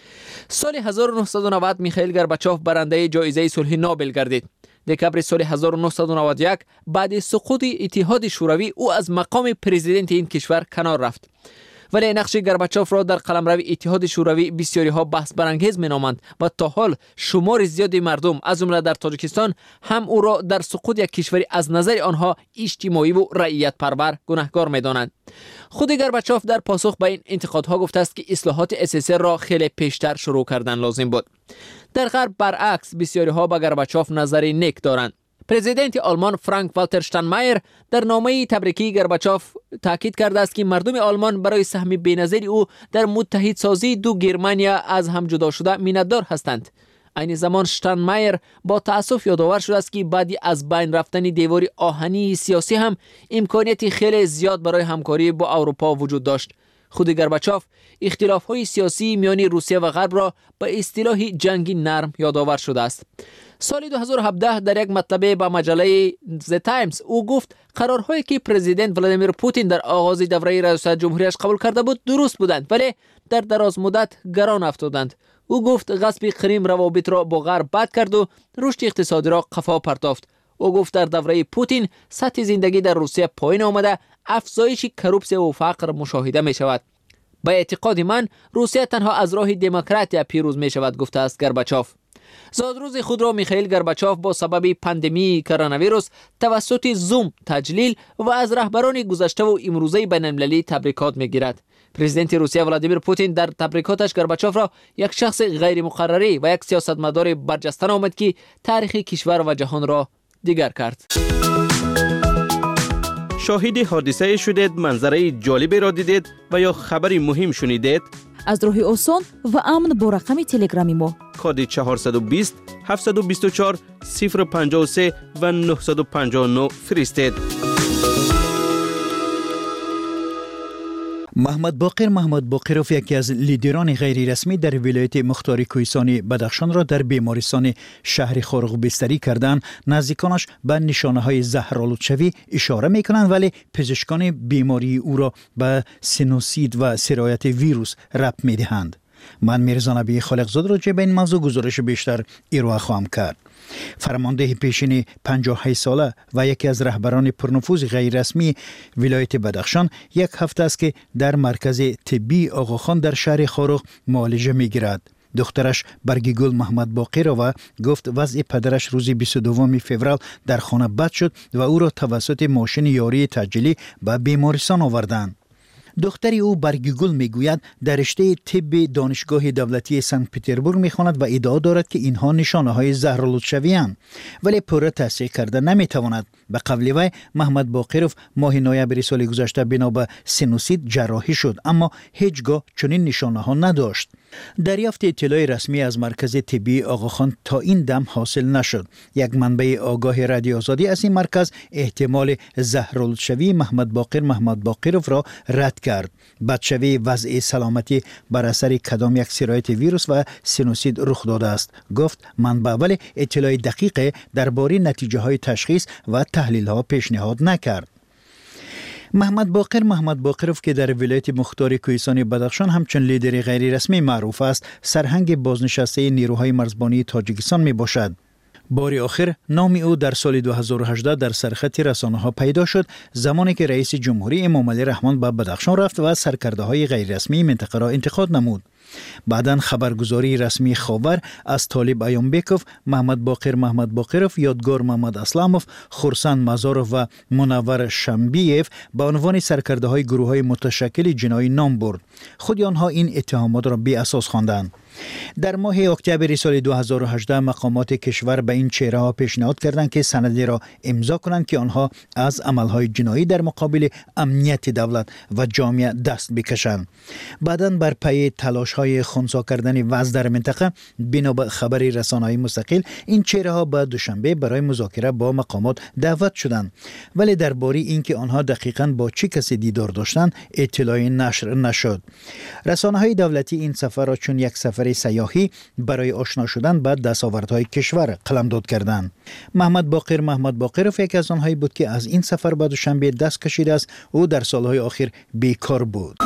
سال هزار و نهصد و نود میخائیل گورباچوف برنده جایزه صلح نوبل گردید. دکبر سال هزار و نهصد و نود و یک بعد سقوط اتحاد شوروی او از مقام پرزیدنت این کشور کنار رفت. ولی نقش گورباچوف را در قلمرو اتحاد شوروی بسیاری ها بحث برانگیز مینامند و تا حال شمار زیادی مردم از جمله در تاجیکستان هم او را در سقوط یک کشوری از نظر آنها اجتماعی و رعیت پرور گناهکار میدانند. خود گورباچوف در پاسخ به این انتقادها گفته است که اصلاحات اساسی را خیلی پیشتر شروع کردن لازم بود. در غرب برعکس بسیاری ها به گورباچوف نظری نیک دارند. پرزیدنت آلمان فرانک والتر شتاینمایر در نامه تبریکی گورباچوف تاکید کرده است که مردم آلمان برای سهم بی‌نظیر او در متحدسازی دو گرمانیا از هم جدا شده میندار هستند. این زمان شتاینمایر با تأسف یادآور شده است که بعدی از بین رفتن دیوار آهنی سیاسی هم امکانیت خیلی زیاد برای همکاری با اروپا وجود داشت. خود گورباچوف اختلاف‌های سیاسی میان روسیه و غرب را به اصطلاح جنگی نرم یادآور شده است. سال دو هزار و هفده در یک مطلبه با مجله The Times او گفت قرارهایی که پرزیدنت ولادیمیر پوتین در آغاز دوره ریاست جمهوریش قبول کرده بود درست بودند ولی در دراز مدت گران افتادند. او گفت غصب کریم روابط را با غرب بد کرد و رشد اقتصادی را قفا پرتافت. او گفت در دوره پوتین سطح زندگی در روسیه پایین آمده، افزایش کروپسیه و فقر مشاهده می شود. به اعتقاد من روسیه تنها از راه دموکراسی پیروز می شود گفته است گورباچوف. زادروز خود را میخائیل گورباچوف با سبب پاندمی کرونا ویروس توسط زوم تجلیل و از رهبران گذشته و امروزه بین المللی تبریکات میگیرد. پرزیدنت روسیه ولادیمیر پوتین در تبریکاتش گورباچوف را یک شخص غیر مقرری و یک سیاستمدار برجسته نامید که تاریخ کشور و جهان را دیگر کرد. شاهد حادثه شدید، منظره جالبی را دیدید و یا خبری مهم شنیدید؟ از راهی آسان و امن با رقم تلگرامی ما کد چهارصد و بیست هفتصد و بیست و چهار صفر پنجاه و سه و نهصد و پنجاه و نه فرستید. محمد باقر محمد باقرов یکی از لیدران غیر رسمی در ولایت مختار کوهستانی بدخشان را در بیمارستان شهر خارق بستری کردند. نزدیکانش به نشانه های زهرآلود شوی اشاره میکنند، ولی پزشکان بیماری او را به سینوسید و سرایت ویروس ربط میدهند. من میرزا نبی خالقزاد را به این موضوع گزارش بیشتر ارائه خواهم کرد. فرمانده پیشین پنجاه و هشت ساله و یکی از رهبران پرنفوذ غیر رسمی ولایت بدخشان یک هفته است که در مرکز طبی آقاخان در شهر خارق معالجه میگیرد. دخترش برگیگل محمد باقر و گفت وضع پدرش روز بیست و دوم فوریه در خانه بد شد و او را توسط ماشین یاری تجلی به بیمارستان آوردند. دختری او برگیگل میگوید در رشته طب دانشگاه دولتی سنت پترزبورگ میخواند و ادعا دارد که اینها نشانه های زهرآلود شوی اند، ولی پوره تصدیق کرده نمیتواند. به قول وی محمد باقرов ماه نوامبر سال گذشته بنا به سینوسید جراحی شد، اما هیچگاه چنین نشانه ها نداشت. دریافت اطلاع رسمی از مرکز طبی آقاخان تا این دم حاصل نشد. یک منبع آگاه رادیو آزادی از این مرکز احتمال زهرآلود شوی محمد باقر محمد باقرov را رد کرد. بدشوی وضع سلامتی بر اثر کدام یک سرایت ویروس و سینوسید رخ داده است. گفت منبع ولی اطلاع دقیق درباره نتیجه های تشخیص و تحلیل ها پیشنهاد نکرد. محمد باقر محمد باقرov که در ولایت مختار کوهستانی بدخشان همچون لیدر غیر رسمی معروف است، سرهنگ بازنشسته نیروهای مرزبانی تاجیکستان می باشد. بار آخر نام او در سال دو هزار و هجده در سرخط رسانه ها پیدا شد زمانی که رئیس جمهوری امام علی رحمان به بدخشان رفت و سرکرده های غیر رسمی منطقه را انتقاد نمود. بعداً خبرگزاری رسمی خاور از طالب ایامبکوف، محمد باقر محمد باقرov، یادگار محمد اسلاموف، خورسند مزارov و منور شمبیف به عنوان سرکرده های گروه های متشکل جنایی نام برد. خود آنها این اتهامات را بی اساس خواندند. در ماه اکتبر سال دو هزار و هجده مقامات کشور به این چهره ها پیشنهاد کردند که سندی را امضا کنند که آنها از عملهای جنایی در مقابل امنیت دولت و جامعه دست بکشند. بعداً بر پای تلاش های خنثی کردن وضع در منطقه بنا به خبر رسانه‌های مستقل این چهره ها به دوشنبه برای مذاکره با مقامات دعوت شدند، ولی درباره اینکه آنها دقیقاً با چه کسی دیدار داشتند اطلاعی نشر نشد. رسانه‌های دولتی این سفر را چون یک سفر سیاحی برای آشنا شدن با دستاوردهای کشور قلمداد کردند. محمد باقر محمد باقرov یکی از آنهایی بود که از این سفر به دوشنبه دست کشیده است. او در سالهای آخر بیکار بود.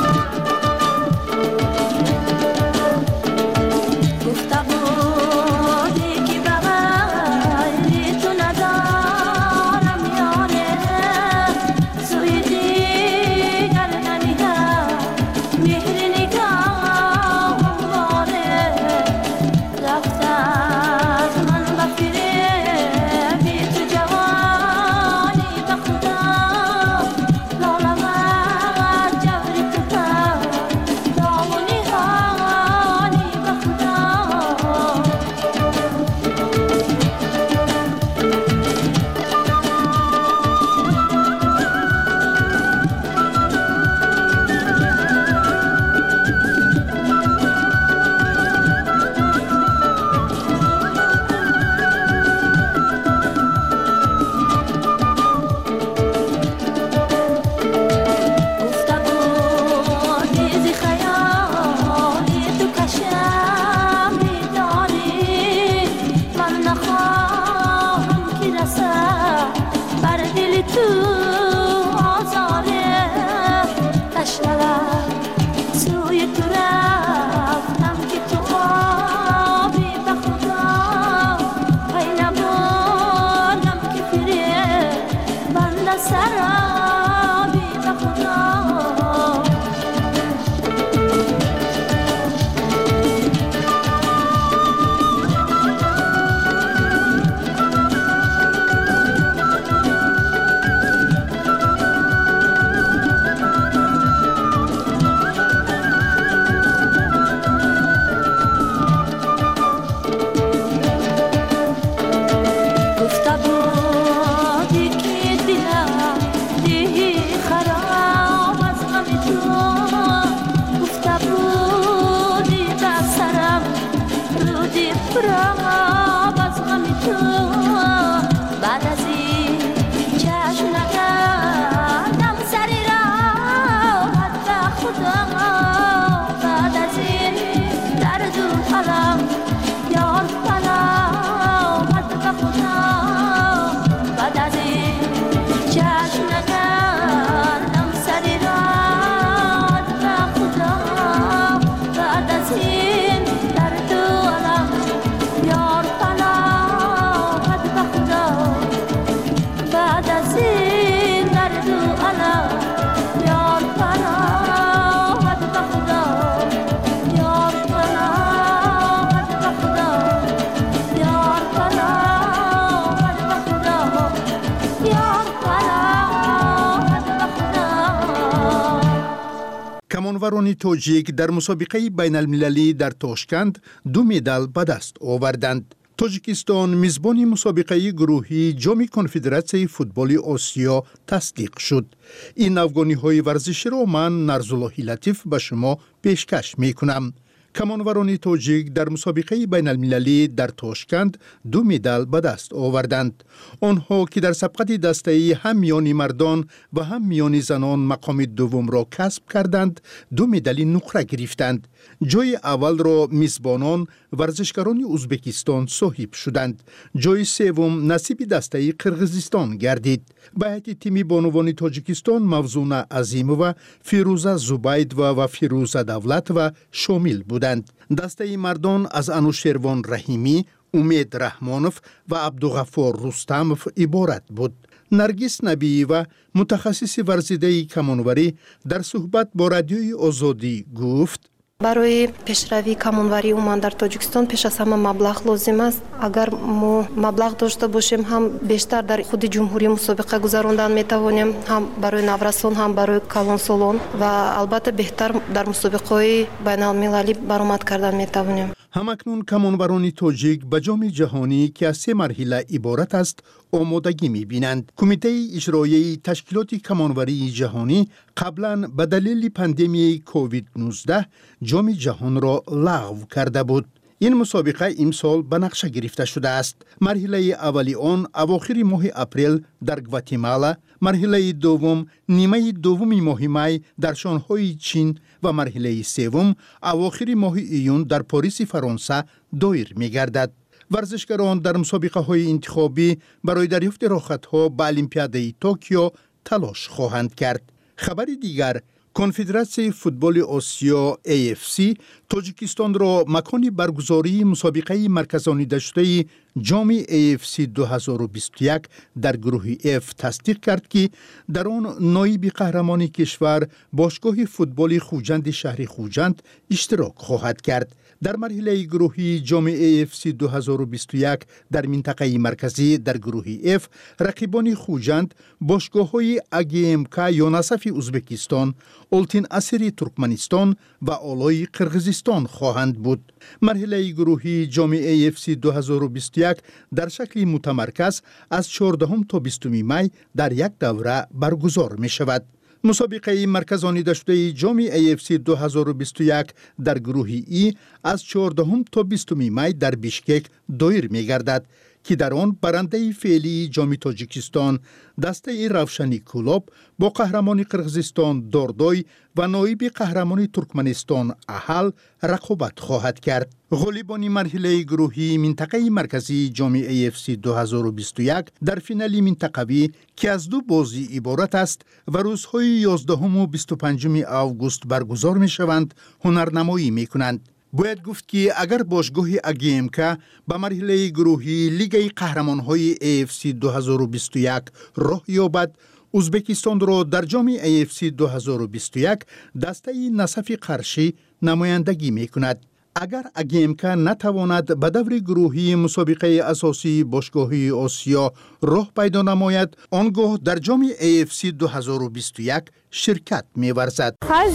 کمانوران تاجیک در مسابقه بین المللی در تاشکند دو مدال به دست آوردند. تاجیکستان میزبان مسابقه گروهی جام کنفدراسیون فوتبال آسیا تصدیق شد. این افغانی ورزشی را من نرزالله لطیف به شما پیشکش می کنم. کمانوران تاجیک در مسابقه بین المللی در تاشکند دو مدال به دست آوردند. آنها که در سبقت دسته هم میان مردان و هم میان زنان مقام دوم را کسب کردند، دو مدال نقره گرفتند. جای اول را میزبانان ورزشکاران ازبکستان صاحب شدند. جای سوم نصیب دسته قرقیزستان گردید. به هیئت تیم بانوان تاجیکستان موزونه عظیمووا، فیروزه زبید و, و فیروزه دولت و شامل بودند. دسته مردان از انوشیروان رحیمی، امید رحمانوف و عبدالغفار رستموف عبارت بود. نرگس نبییوا متخصص ورزیده کمانوری در صحبت با رادیوی آزادی گفت: برای پیشروی کمانوری اومان در تاجیکستان پیش از همه مبلغ لازم است. اگر ما مبلغ داشته باشیم هم بیشتر در خود جمهوری مسابقه گذراندن میتوانیم، هم برای نورسان هم برای کلانسالان و البته بهتر در مسابقه بین المللی برآمد کردن میتوانیم. همکنون کمانوران تاجیک به جام جهانی که از سه مرحله عبارت است آمادگی می‌بینند. کمیته اجرایی تشکیلات کمانوری جهانی قبلا به دلیل پاندمی کووید نوزده جام جهان را لغو کرده بود. این مسابقه امسال به نقشه گرفته شده است. مرحله اولی آن اواخر ماه اپریل در گواتمالا، مرحله دوم نیمه دوم ماه می در شانگهای چین و مرحله سوم اواخر ماه ایون در پاریس فرانسه دایر می‌گردد. ورزشکاران در مسابقه های انتخابی برای دریافت راحت‌ها به المپیاده توکیو تلاش خواهند کرد. خبر دیگر، کنفدراسیون فوتبال آسیا ای اف سی تاجیکستان را مکان برگزاری مسابقه مرکزانی داشته جام ای اف سی دو هزار و بیست و یک در گروه اف تصدیق کرد که در آن نایب قهرمان کشور باشگاه فوتبال خوجند شهر خوجند اشتراک خواهد کرد. در مرحله گروهی جام ای اف سی دو هزار و بیست و یک در منطقه مرکزی در گروه اف رقیبان خوجند باشگاه‌های اگیمکا یوناسف ازبکستان، اولتین اسری ترکمنستان و آلای قرقیزستان خواهند بود. مرحله گروهی جام ای اف سی دو هزار و بیست و یک در شکل متمرکز از چهاردهم تا بیستم می در یک دوره برگزار می شود. مسابقه مرکزانی داشته جام ای اف سی دو هزار و بیست و یک در گروه ای از چهاردهم تا بیستم می در بیشکک دایر می گردد که در آن برنده فعلی جام تاجیکستان دسته روشنی کلوب با قهرمان قرقیزستان داردای و نایب قهرمان ترکمنستان احل رقابت خواهد کرد. غالبان مرحله گروهی منطقه مرکزی جام ای اف سی دو هزار و بیست و یک در فینال منطقوی که از دو بازی عبارت است و روزهای یازدهم و بیست و پنجم آگوست برگزار می شوند هنرنمایی می کنند. باید گفت که اگر باشگاه اگیمکا به مرحله گروهی لیگ قهرمان‌های ای اف سی دو هزار و بیست و یک راه یابد، ازبکستان را در جام ای اف سی دو هزار و بیست و یک دسته نصف قرشی نمایندگی می کند. اگر اگیمکا نتواند به دور گروهی مسابقه اساسی باشگاهی آسیا راه پیدا نماید، آنگاه در جام ای اف سی دو هزار و بیست و یک شرکت می‌ورزد.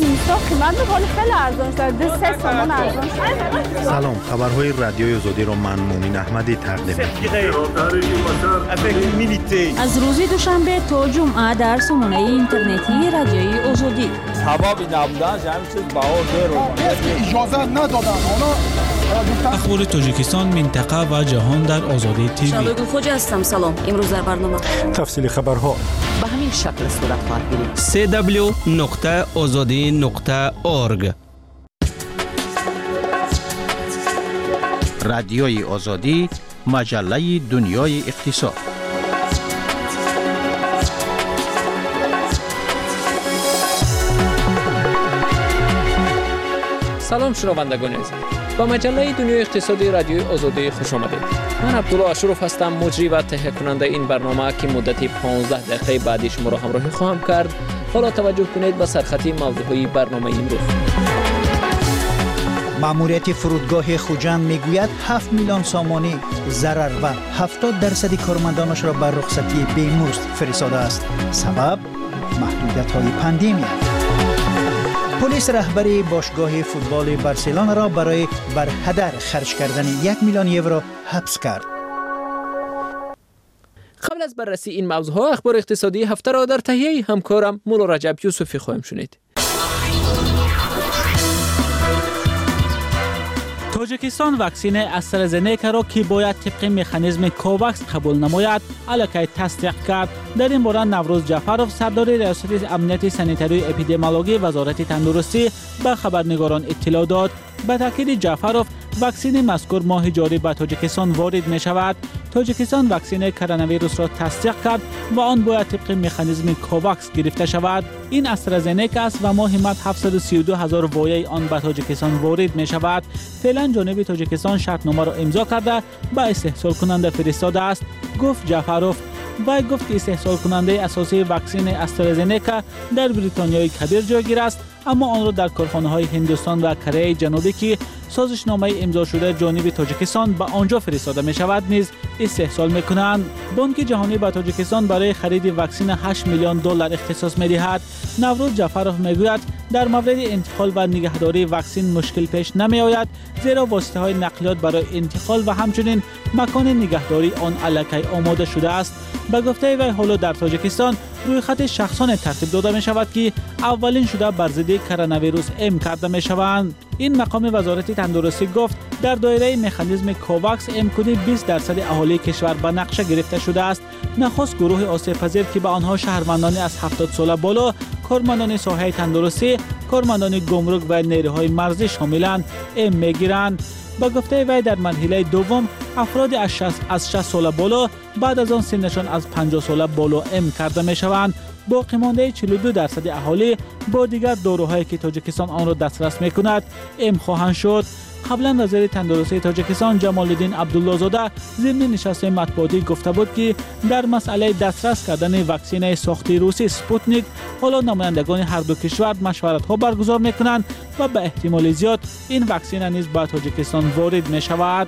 سلام، خبرهای رادیوی آزادی را من مومن احمدی تقدیم می‌کنم. از روز دوشنبه تا جمعه در سامانه اینترنتی رادیوی آزادی. هوا بی نبودن همین چیز بهار رو اجازه ندادن. اخبار تاجیکستان، منطقه و جهان در آزادی تیوی. شادو خوج هستم. سلام. امروز در برنامه تفصیل خبرها به همین شکل صورت خواهد گرفت. سه دبلیو نقطه آزادی نقطه اورگ. رادیوی آزادی، مجله دنیای اقتصاد. سلام شنوندگان عزیز، با مجله دنیای اقتصادی رادیوی آزادی خوش آمدید. من عبدالله اشرف هستم، مجری و تهیه کننده این برنامه که مدت پانزده دقیقه بعدی شما را همراهی خواهم کرد. حالا توجه کنید به سرخط موضوعی برنامه امروز. ماموریت فرودگاه خوجند میگوید هفت میلیون سامانی ضرر و هفتاد درصد کارمندانش را بر رخصتی بیمزد فرستاده است. سبب محدودیت‌های پاندمی. پلیس رهبری باشگاه فوتبال بارسلونا را برای برهدر خرج کردن یک میلیون یورو حبس کرد. قبل از بررسی این موضوعها اخبار اقتصادی هفته را در تهیه همکارم مولا رجب یوسفی خواهیم شنید. تاجیکستان واکسن استرازنیکا را که باید طبق مکانیزم کوواکس قبول نماید الکی تصدیق کرد. در این باره نوروز جعفرов سردار ریاست امنیت سانیتری و اپیدمیولوژی وزارت تندرستی به خبرنگاران اطلاع داد. به تاکید جعفرov واکسن مذکور ماه جاری به تاجیکستان وارد می شود. تاجیکستان واکسن کرونا ویروس را تصدیق کرد و آن باید طبق مکانیزم کوواکس گرفته شود. این استرازنیکا است و ماه مارس هفتصد و سی و دو هزار وایه آن به تاجیکستان وارد می شود. فعلا جانب تاجیکستان شرطنامه را امضا کرده به استحصال کننده فرستاده است، گفت جعفرov. وی گفت که استحصال کننده اساسی واکسن استرازنیکا در بریتانیای کبیر جایگیر است، اما آن را در کارخانه های هندوستان و کره جنوبی که سازشنامه امضا شده جانب تاجیکستان به آنجا فرستاده می شود نیز استحصال می کنند. بانک جهانی به تاجیکستان برای خرید واکسن هشت میلیون دلار اختصاص می دهد. نوروز جعفرov می گوید در مورد انتقال و نگهداری واکسن مشکل پیش نمی آید، زیرا واسطه های نقلیات برای انتقال و همچنین مکان نگهداری آن الکی آماده شده است. به گفته وی حالا در تاجیکستان روی خط شخصان ترتیب داده می شود که اولین شده بر ضد کرونا ویروس ام کرده می شوند. این مقام وزارت تندرستی گفت در دایره مکانیزم کوواکس امکانی بیست درصد اهالی کشور به نقشه گرفته شده است. نخست گروه آسیب پذیر که به آنها شهروندان از هفتاد سال بالا، کارمندان ساحه تندرستی، کارمندان گمرک و نیروهای مرزی شاملند ام میگیرند. با گفته وی در مرحله دوم افراد از شصت سال بالا بعد از آن سنشان از پنجاه سال بالا ام کرده می شوند. باقی مانده چهل و دو درصد اهالی با دیگر داروهایی که تاجیکستان آن را دسترس می کند ام خواهند شد. قبلا وزیر تندرستی تاجیکستان جمال الدین عبدالله زاده ضمن نشست مطبوعاتی گفته بود که در مسئله دسترس کردن واکسن ساختی روسی سپوتنیک حالا نمایندگان هر دو کشور مشورت ها برگزار می کنند و به احتمال زیاد این واکسن نیز به تاجیکستان وارد می شود.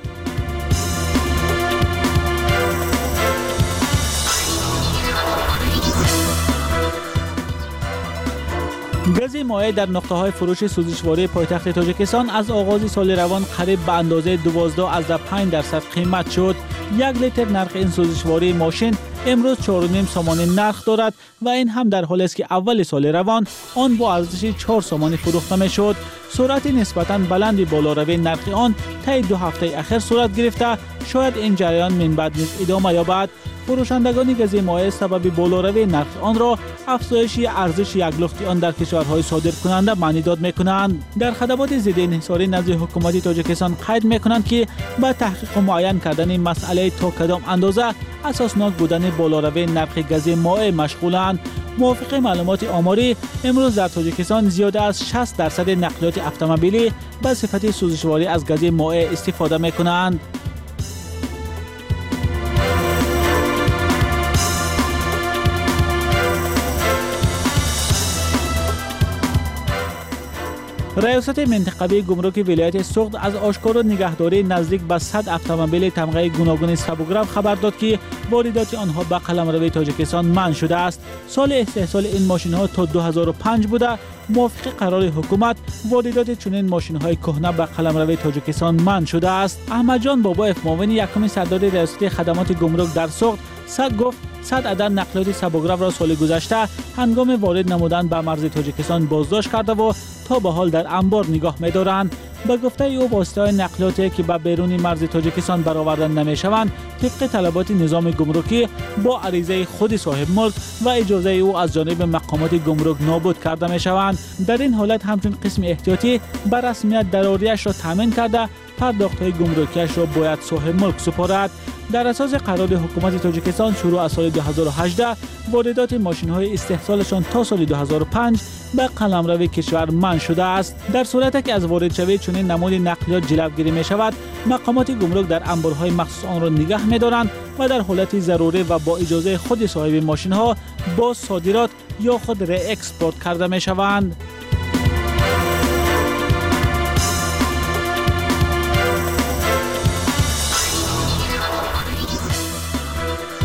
گاز مایع در نقطه‌های فروش سوزشواری پایتخت تاجیکستان از آغاز سال روان قریب به اندازه دوازده از پنج درصد قیمت شد. یک لیتر نرخ این سوزشواری ماشین امروز چهار و نیم سومانی نرخ دارد و این هم در حالی است که اول سال روان آن با ارزش چهار سومانی فروخته می‌شد. سرعت نسبتاً بلند بالاروی نرخ آن طی دو هفته اخیر صورت گرفته، شاید این جریان من بعد نیز ادامه یابد. فروشندگان گاز مایع سبب بالاروی نرخ آن را افزایش ارزش یک لخت آن در کشورهای صادر کننده معنی داد می‌کنند. در خدمات ضد انحصاری نزد حکومت تاجیکستان قید می‌کنند که با تحقیق معین کردن مسئله تا کدام اندازه اساسناک بودن بالاروی نرخ گاز مایع مشغولند. موافق معلومات آماری امروز در تاجیکستان زیاده از شصت درصد نقلیات اتومبیلی به صفت سوزشواری از گاز مایع استفاده می‌کنند. ریاست منطقوی گمرک ولایت سوخت از آشکار نگهداری نزدیک به صد اتومبیل تمغه گوناگون سبوگرو خبر داد که واردات آنها به قلمرو تاجیکستان منع شده است. سال استحصال این ماشین ها تا دو هزار و پنج بوده. موافق قرار حکومت واردات چنین ماشین های کهنه به قلمرو تاجیکستان منع شده است. احمد جان بابایف معاون یکم سردار ریاست خدمات گمرک در سوخت صد گفت صد عدد نقلیات سبوگرو را سال گذشته هنگام وارد نمودن به مرز تاجیکستان بازداشت کرده و تا به حال در انبار نگاه می‌دارند. به گفته او واسطه‌های نقلیاتی که به بیرون مرز تاجیکستان برآورده نمی‌شوند طبق طلبات نظام گمرکی با عریضه خود صاحب ملک و اجازه او از جانب مقامات گمرک نابود کرده می‌شوند. در این حالت همچون قسم احتیاطی بر رسمیت دراریش را تامین کرده پرداخت‌های گمرکیش را باید صاحب ملک سپارد. در اساس قرار حکومت تاجیکستان شروع از سال دو هزار و هجده واردات ماشین‌های استحصالشان تا سال دو هزار و پنج به قلمرو کشور منع شده است. در صورتی که از وارد شوی چنین نمود نقلیات جلوگیری می شود، مقامات گمرک در انبارهای مخصوص آن را نگه می دارند و در حالت ضروری و با اجازه خود صاحب ماشین‌ها با صادرات یا خود ری اکسپورت کرده می شوند.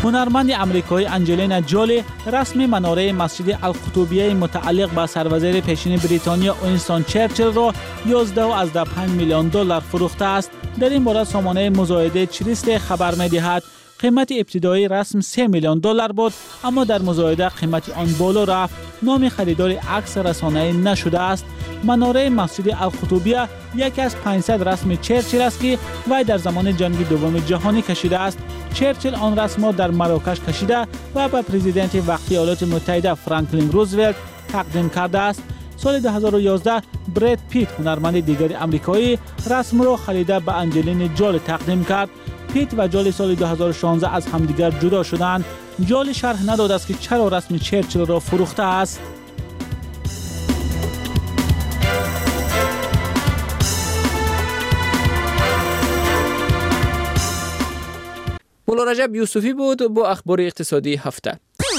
هنرمند امریکایی انجلینا جولی رسم مناره مسجد القطوبیه متعلق به سروزیر پیشین بریتانیا وینستون چرچیل را یازده و پنج میلیون دلار فروخته است. در این باره سامانه مزایده چریست خبر می‌دهد قیمت ابتدایی رسم سه میلیون دلار بود، اما در مزایده قیمت آن بالا رفت. نام خریدار عکس رسانه‌ای نشده است. مناره مسجد القطوبیه یکی از پانصد رسم چرچیل است که وی در زمان جنگ دوم جهانی کشیده است. چرچیل آن رسم را در مراکش کشیده و به پرزیدنت وقتی ایالات متحده فرانکلین روزولت تقدیم کرده است. سال دو هزار و یازده براد پیت هنرمند دیگری آمریکایی رسم را خریده به انجلینا جولی تقدیم کرد. پیت و جولی سال دو هزار و شانزده از همدیگر جدا شدند. جولی شرح نداده است که چرا رسم چرچیل را فروخته است. مولا رجب یوسفی بود با اخبار اقتصادی هفته.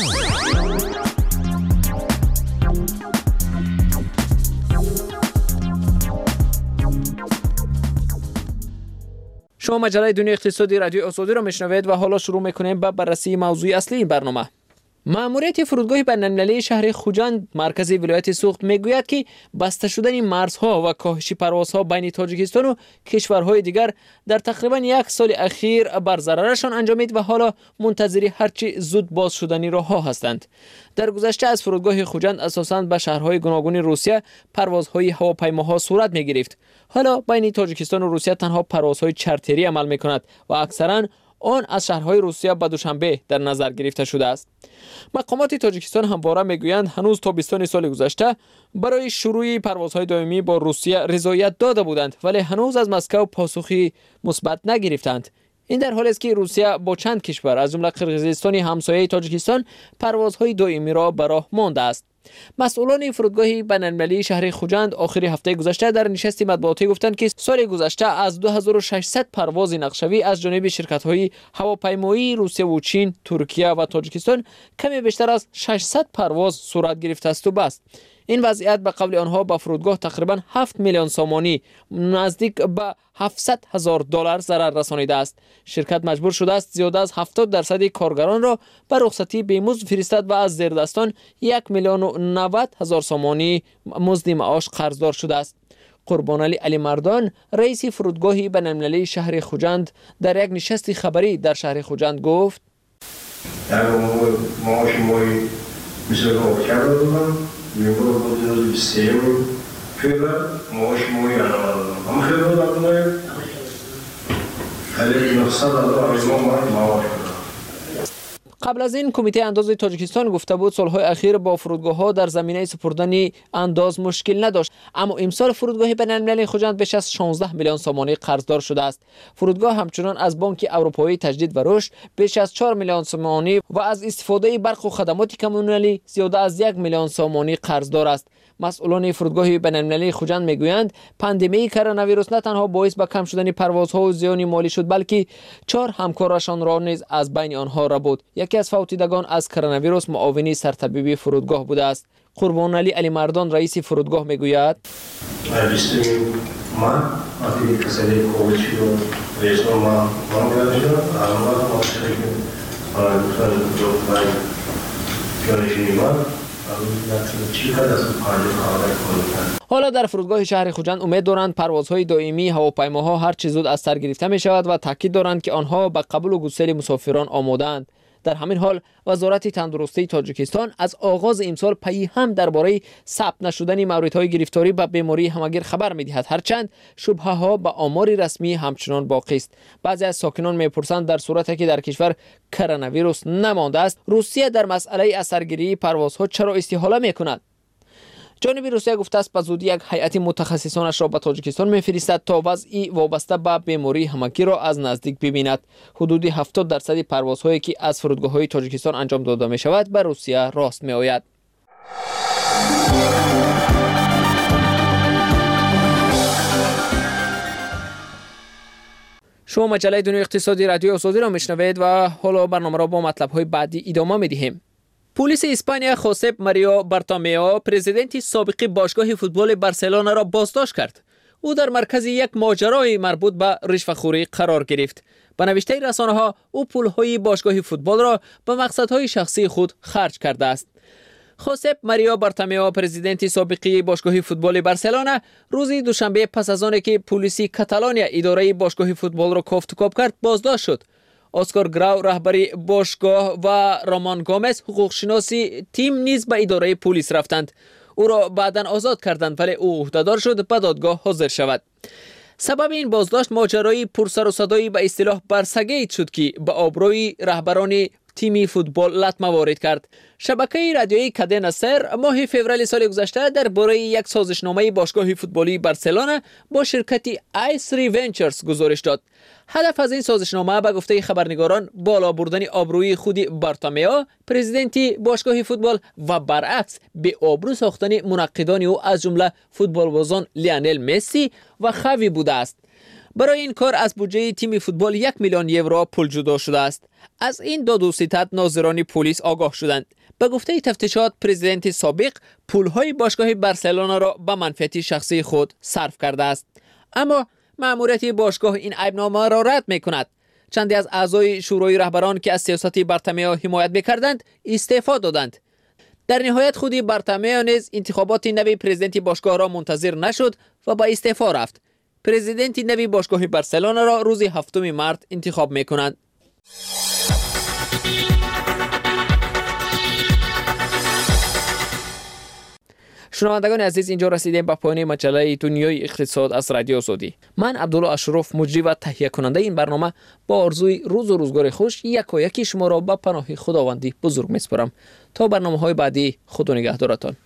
شما مجله دنیا اقتصادی رادیو آزادی را میشنوید و حالا شروع میکنیم با بررسی موضوع اصلی این برنامه. مأموریت فرودگاه بین‌المللی شهر خوجند مرکز ولایت سوخت میگوید که بسته شدن مرزها و کاهش پروازها بین تاجیکستان و کشورهای دیگر در تقریبا یک سال اخیر بر ضررشان انجامید و حالا منتظر هرچی زود باز شدنی راهها هستند. در گذشته از فرودگاه خوجند اساساً به شهرهای گوناگون روسیه پروازهای هواپیماها صورت میگرفت. حالا بین تاجیکستان و روسیه تنها پروازهای چارتری عمل میکند و اکثراً آن از شهرهای روسیه به دوشنبه در نظر گرفته شده است. مقامات تاجیکستان همواره میگویند هنوز تابستان سال گذشته برای شروع پروازهای دائمی با روسیه رضایت داده بودند، ولی هنوز از مسکو پاسخی مثبت نگرفتند. این در حالی است که روسیه با چند کشور از جمله قرقیزستان همسایه تاجیکستان پروازهای دائمی را به راه مانده است. مسئولان فرودگاه بین‌المللی شهر خوجند آخر هفته گذشته در نشست مطبوعاتی گفتند که سال گذشته از دو هزار و ششصد پرواز نقشه‌ای از جانب شرکت‌های هواپیمایی روسیه و چین، ترکیه و تاجیکستان کمی بیشتر از ششصد پرواز صورت گرفته است و بس. این وضعیت به قول آنها به فرودگاه تقریبا هفت میلیون سومانی نزدیک به هفتصد هزار دلار ضرر رسانیده است. شرکت مجبور شده است زیاده از هفتاد درصد کارگران را به رخصتی بیمزد فرستد و از زیردستان یک میلیون و نود هزار سومانی مزد معاش قرضدار شده است. قربانعلی علی مردان رئیس فرودگاه بین‌المللی شهر خوجند در یک نشست خبری در شهر خوجند گفت: معاش مای مثل کارگر دادم میگم بود بیست فعلا معاش مای الان هم خیلی دادم خیلی نقصان دادم ما معاش. قبل از این کمیته انداز تاجیکستان گفته بود سالهای اخیر با فرودگاه‌ها در زمینه سپردن انداز مشکل نداشت، اما امسال فرودگاه بین‌المللی خوجند بیش از شانزده میلیون سومانی قرضدار شده است. فرودگاه همچنان از بانک اروپایی تجدید و رشد بیش از چهار میلیون سومانی و از استفاده برق و خدمات کمونالی زیاده از یک میلیون سومانی قرضدار است. مسئولان فرودگاه بین‌المللی خوجند میگویند پاندمی کرونا ویروس نه تنها باعث به کم شدن پروازها و زیان مالی شد، بلکه چهار همکارشان را نیز از بین آنها را بود. یکی از فوتیدگان از کرونا ویروس معاون سرطبیبی فرودگاه بوده است. قربانعلی علی مردان رئیس فرودگاه میگوید: من وقتی کسایی کووید شد رئیس ما ما گفتم اما ما حالا در فرودگاه شهر خوجند امید دارند پروازهای دائمی هواپیماها هر چه زود از سر گرفته می شود و تاکید دارند که آنها به قبول و گسیل مسافران آماده‌اند. در همین حال وزارت تندرستی تاجیکستان از آغاز امسال پی هم درباره ثبت نشدن موردهای گرفتاری به بیماری همگیر خبر می‌دهد، هرچند شبهه ها به آمار رسمی همچنان باقی است. بعضی از ساکنان می‌پرسند در صورتی که در کشور کرونا ویروس نمانده است، روسیه در مسئله اثرگیری پروازها چرا استحاله می‌کند؟ جانب روسیه گفته است به زودی یک هیئت متخصصانش را به تاجیکستان می‌فرستد تا وضعی وابسته به بیماری همگیر را از نزدیک ببیند. حدود هفتاد درصد پروازهایی که از فرودگاه‌های تاجیکستان انجام داده می‌شود به روسیه راست می‌آید. شما مجله دنیا اقتصادی رادیو آزادی را میشنوید و حالا برنامه را با مطلب‌های بعدی ادامه می‌دهیم. پلیس اسپانیا خوسپ ماریو بارتومئو پرزیدنت سابق باشگاه فوتبال بارسلونا را بازداشت کرد. او در مرکز یک ماجرای مربوط به رشوه‌خوری قرار گرفت. به نوشته رسانه‌ها او پول‌های باشگاه فوتبال را به مقصدهای شخصی خود خرج کرده است. خوسپ ماریا بارتومئو پرزیدنت سابقی باشگاه فوتبال بارسلونا روز دوشنبه پس از آنکه که پلیس کاتالونیا اداره باشگاه فوتبال را کوفت و کوب کرد بازداشت شد. اسکار گراو رهبری باشگاه و رامان گومز حقوقشناسی تیم نیز به اداره پلیس رفتند. او را بعداً آزاد کردند ولی او عهدهدار شد به دادگاه حاضر شود. سبب این بازداشت ماجرای پرسر و صدایی به اصطلاح برسگیت شد که به آبروی رهبران تیمی فوتبال لطمه وارد کرد. شبکه رادیویی کادنا سر ماه فوریه سال گذشته درباره یک سازشنامه باشگاه فوتبالی بارسلونا با شرکت آیس ری ونچرز گزارش داد. هدف از این سازشنامه به گفته خبرنگاران بالا بردن آبروی خود بارتومئو پرزیدنت باشگاه فوتبال و برعکس به آبرو ساختن منقدان او از جمله فوتبالبازان لیونل مسی و خاوی بوده است. برای این کار از بودجه تیم فوتبال یک میلیون یورو پول جدا شده است. از این داد و ستد ناظران پلیس آگاه شدند. به گفته تفتیشات پرزیدنت سابق پولهای باشگاه بارسلونا را به منفعت شخصی خود صرف کرده است. اما مأموریت باشگاه این عیبنامه را رد می‌کند. چندی از اعضای شورای رهبران که از سیاست بارتومئو حمایت می‌کردند استعفا دادند. در نهایت خودی بارتومئو نیز انتخابات نوی پرزیدنت باشگاه را منتظر نشد و به استعفا رفت. پرزیدنت نوی باشگاه بارسلونا را روز هفتم مارس انتخاب می‌کنند. شنوندگان عزیز، اینجا رسیدیم به پایان مجله دنیای اقتصاد از رادیو آزادی. من عبدالله اشرف مجری و تهیه کننده این برنامه با آرزوی روز و روزگار خوش یک و یکی شما را به پناه خداوندی بزرگ میسپارم. تا برنامه‌های بعدی خدا نگهدارتان.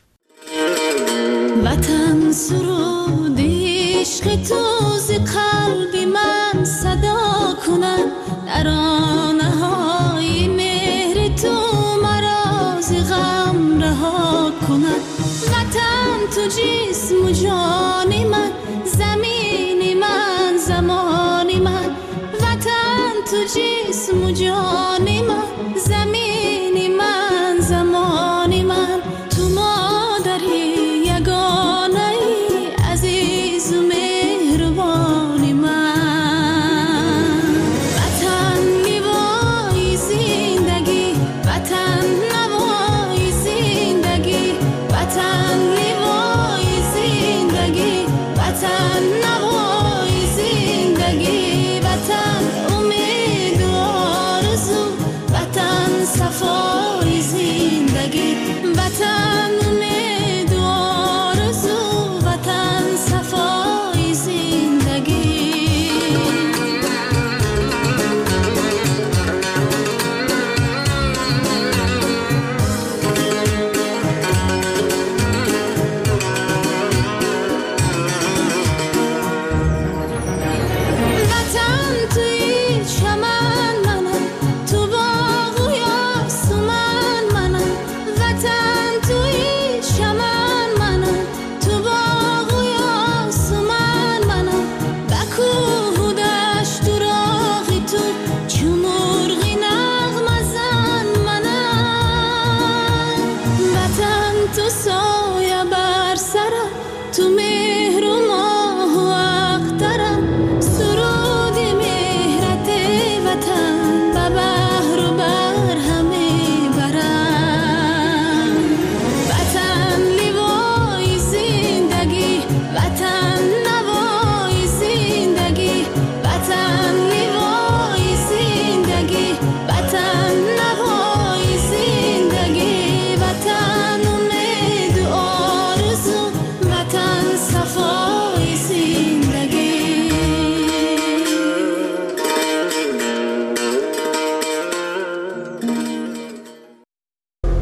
وطن سرود عشق تو ز قلب من صدا کند، ترانه های مهر تو مرا ز غم رها کند. وطن تو جسم و جان من، زمین من زمان من. وطن تو جسم و جان من، زمین من زمان من. تو مادری یگانه ای، عزیز و مهربان من. وطن لیوای زندگی، وطن نوای زندگی. وطن لیوای زندگی، وطن نوای زندگی. وطن امید و آرزو، وطن صفای زندگی. وطن